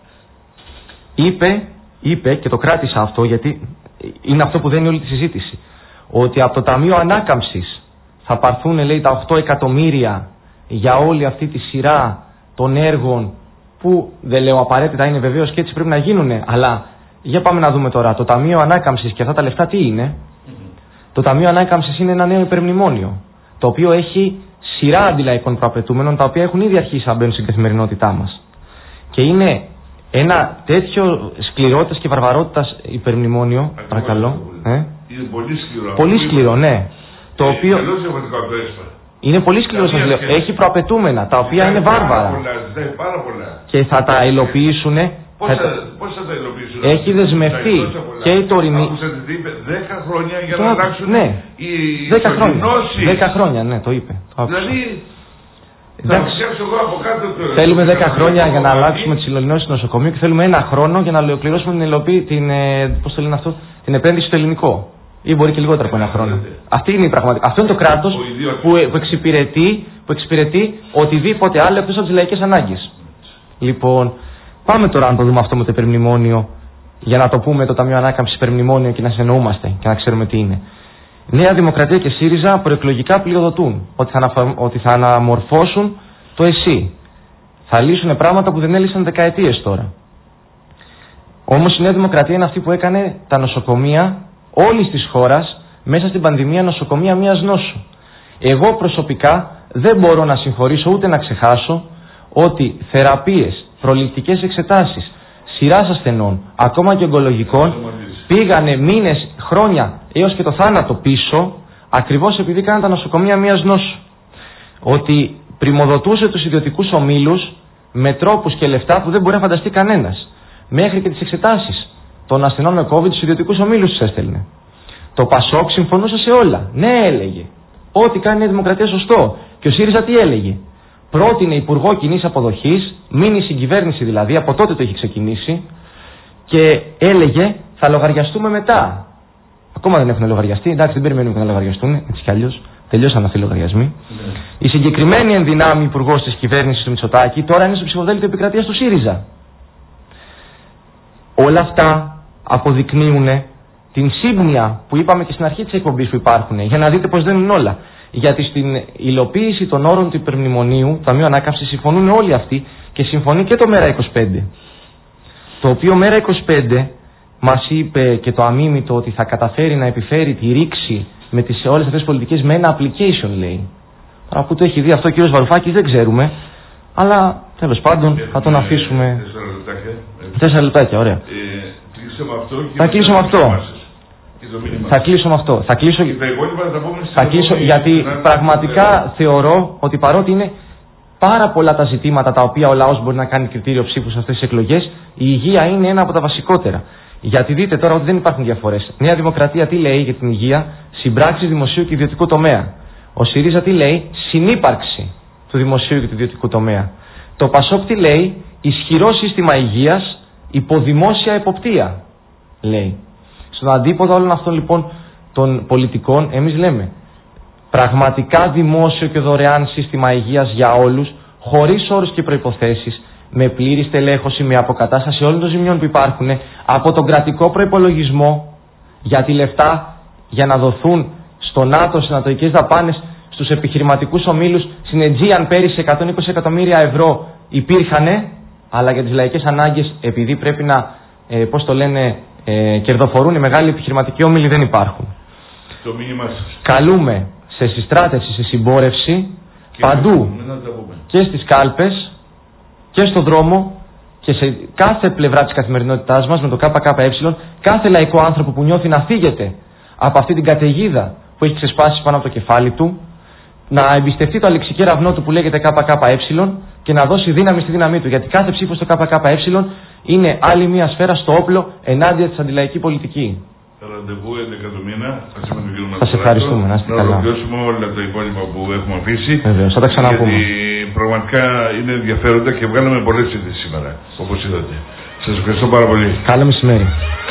Είπε και το κράτησα αυτό γιατί είναι αυτό που δένει όλη τη συζήτηση. Ότι από το Ταμείο Ανάκαμψης θα πάρθουν, λέει, τα 8 εκατομμύρια για όλη αυτή τη σειρά των έργων που δεν λέω απαραίτητα είναι βεβαίως και έτσι πρέπει να γίνουν. Αλλά για πάμε να δούμε τώρα. Το Ταμείο Ανάκαμψης και αυτά τα λεφτά τι είναι. Το Ταμείο Ανάκαμψης είναι ένα νέο υπερμνημόνιο. Το οποίο έχει σειρά αντιλαϊκών προαπαιτούμενων τα οποία έχουν ήδη αρχίσει να μπαίνουν στην καθημερινότητά μας. Και είναι ένα τέτοιο σκληρότητας και βαρβαρότητας υπερμνημόνιο. Παρακαλώ. Είναι πολύ σκληρό. Πολύ σκληρό, ναι. Το οποίο. Είναι πολύ σκληρό, σας λέω. Έχει προαπαιτούμενα τα οποία είναι βάρβαρα. Πάρα πολλά. Και θα τα υλοποιήσουν. Πώς θα τα υλοποιήσουν. Έχει δεσμευτεί και η τωρινή. Ακούσατε τι είπε, 10 χρόνια για να αλλάξουν. Ναι. Οι 10 χρόνια. 10 χρόνια, ναι, το είπε. Δηλαδή. Θα φτιάξω εγώ από κάτω το. Θέλουμε 10 χρόνια για να αλλάξουμε τις υλοποιήσεις του νοσοκομείου και θέλουμε 1 χρόνο για να ολοκληρώσουμε την επένδυση στο ελληνικό. Ή μπορεί και λιγότερο από 1 χρόνο. Αυτή είναι η πραγματικότητα. Αυτό είναι το κράτος που εξυπηρετεί οτιδήποτε άλλο εκτός από τις λαϊκές ανάγκες. Λοιπόν, πάμε τώρα να το δούμε αυτό με το υπερμνημόνιο, για να το πούμε το Ταμείο Ανάκαμψης υπερμνημόνιο και να συνεννοούμαστε και να ξέρουμε τι είναι. Νέα Δημοκρατία και ΣΥΡΙΖΑ προεκλογικά πλειοδοτούν ότι θα αναμορφώσουν το ΕΣΥ. Θα λύσουν πράγματα που δεν έλυσαν δεκαετίες τώρα. Όμως η Νέα Δημοκρατία είναι αυτή που έκανε τα νοσοκομεία όλης της χώρας μέσα στην πανδημία νοσοκομεία μιας νόσου. Εγώ προσωπικά δεν μπορώ να συγχωρήσω ούτε να ξεχάσω ότι θεραπείες, προληπτικές εξετάσεις, σειράς ασθενών, ακόμα και ογκολογικών, πήγανε μήνες, χρόνια έως και το θάνατο πίσω, ακριβώς επειδή κάναν τα νοσοκομεία μιας νόσου. Ότι πριμοδοτούσε τους ιδιωτικούς ομίλους με τρόπους και λεφτά που δεν μπορεί να φανταστεί κανένας. Μέχρι και τις εξετάσεις των ασθενών με COVID στους ιδιωτικούς ομίλους τους έστελνε. Το ΠΑΣΟΚ συμφωνούσε σε όλα. Ναι, έλεγε. Ό,τι κάνει η Δημοκρατία σωστό. Και ο ΣΥΡΙΖΑ τι έλεγε. Πρότεινε υπουργό κοινής αποδοχής, μείνει συγκυβέρνηση δηλαδή, από τότε το έχει ξεκινήσει, και έλεγε θα λογαριαστούμε μετά. Ακόμα δεν έχουν λογαριαστεί, εντάξει, δεν περιμένουμε να λογαριαστούν, έτσι κι αλλιώς. Τελειώσαν αυτοί οι λογαριασμοί. Η συγκεκριμένη ενδυνάμει υπουργός της κυβέρνησης του Μητσοτάκη τώρα είναι στο ψηφοδέλτιο επικρατείας του ΣΥΡΙΖΑ. Όλα αυτά αποδεικνύουν την σύμπνοια που είπαμε και στην αρχή της εκπομπής που υπάρχουν, για να δείτε πως δεν είναι όλα. Γιατί στην υλοποίηση των όρων του υπερμνημονίου, το Ταμείο Ανάκαμψης, συμφωνούν όλοι αυτοί και συμφωνεί και το ΜΕΡΑ25. Το οποίο ΜΕΡΑ25 μας είπε και το αμίμητο ότι θα καταφέρει να επιφέρει τη ρήξη με όλες αυτές τις πολιτικές με ένα application, λέει. Τώρα που το έχει δει αυτό ο κ. Βαρουφάκης δεν ξέρουμε, αλλά τέλος πάντων θα τον αφήσουμε. 4 λεπτάκια, ωραία. Θα κλείσω με αυτό. Θα κλείσω γιατί πραγματικά θεωρώ ότι παρότι είναι πάρα πολλά τα ζητήματα τα οποία ο λαός μπορεί να κάνει κριτήριο ψήφου σε αυτές τις εκλογές, η υγεία είναι ένα από τα βασικότερα. Γιατί δείτε τώρα ότι δεν υπάρχουν διαφορές. Νέα Δημοκρατία τι λέει για την υγεία? Συμπράξεις δημοσίου και ιδιωτικού τομέα. Ο ΣΥΡΙΖΑ τι λέει? Συνύπαρξη του δημοσίου και του ιδιωτικού τομέα. Το ΠΑΣΟΚ τι λέει? Ισχυρό σύστημα υγείας υπό δημόσια εποπτεία, λέει. Στον αντίποδα όλων αυτών λοιπόν των πολιτικών, εμείς λέμε πραγματικά δημόσιο και δωρεάν σύστημα υγείας για όλους, χωρίς όρους και προϋποθέσεις, με πλήρη στελέχωση, με αποκατάσταση όλων των ζημιών που υπάρχουν, από τον κρατικό προϋπολογισμό, γιατί λεφτά για να δοθούν στο ΝΑΤΟ, στις ανατολικές δαπάνες, στους επιχειρηματικούς ομίλους, στην Aegean πέρυσι 120 εκατομμύρια ευρώ υπήρχανε, αλλά για τις λαϊκές ανάγκες, επειδή πρέπει να, κερδοφορούν οι μεγάλοι επιχειρηματικοί όμιλοι, δεν υπάρχουν. Το μήνυμα σας. Καλούμε σε συστράτευση, σε συμπόρευση, παντού, και στις κάλπες και στον δρόμο και σε κάθε πλευρά της καθημερινότητάς μας, με το ΚΚΕ, κάθε λαϊκό άνθρωπο που νιώθει να φύγεται από αυτή την καταιγίδα που έχει ξεσπάσει πάνω από το κεφάλι του, να εμπιστευτεί το αλεξικέραυνό του που λέγεται ΚΚΕ και να δώσει δύναμη στη δύναμή του. Γιατί κάθε ψήφος στο ΚΚΕ είναι άλλη μια σφαίρα στο όπλο ενάντια της αντιλαϊκή πολιτική. Ραντεβού 11 του μήνα. Σας ευχαριστούμε. Να είστε καλά. Να ολοκληρώσουμε όλα τα υπόλοιπα που έχουμε αφήσει. Βεβαίως, θα τα ξαναπούμε. Γιατί πραγματικά είναι ενδιαφέροντα και βγάλαμε πολλές είδες σήμερα, όπως είδατε. Σας ευχαριστώ πάρα πολύ. Καλό μεσημέρι.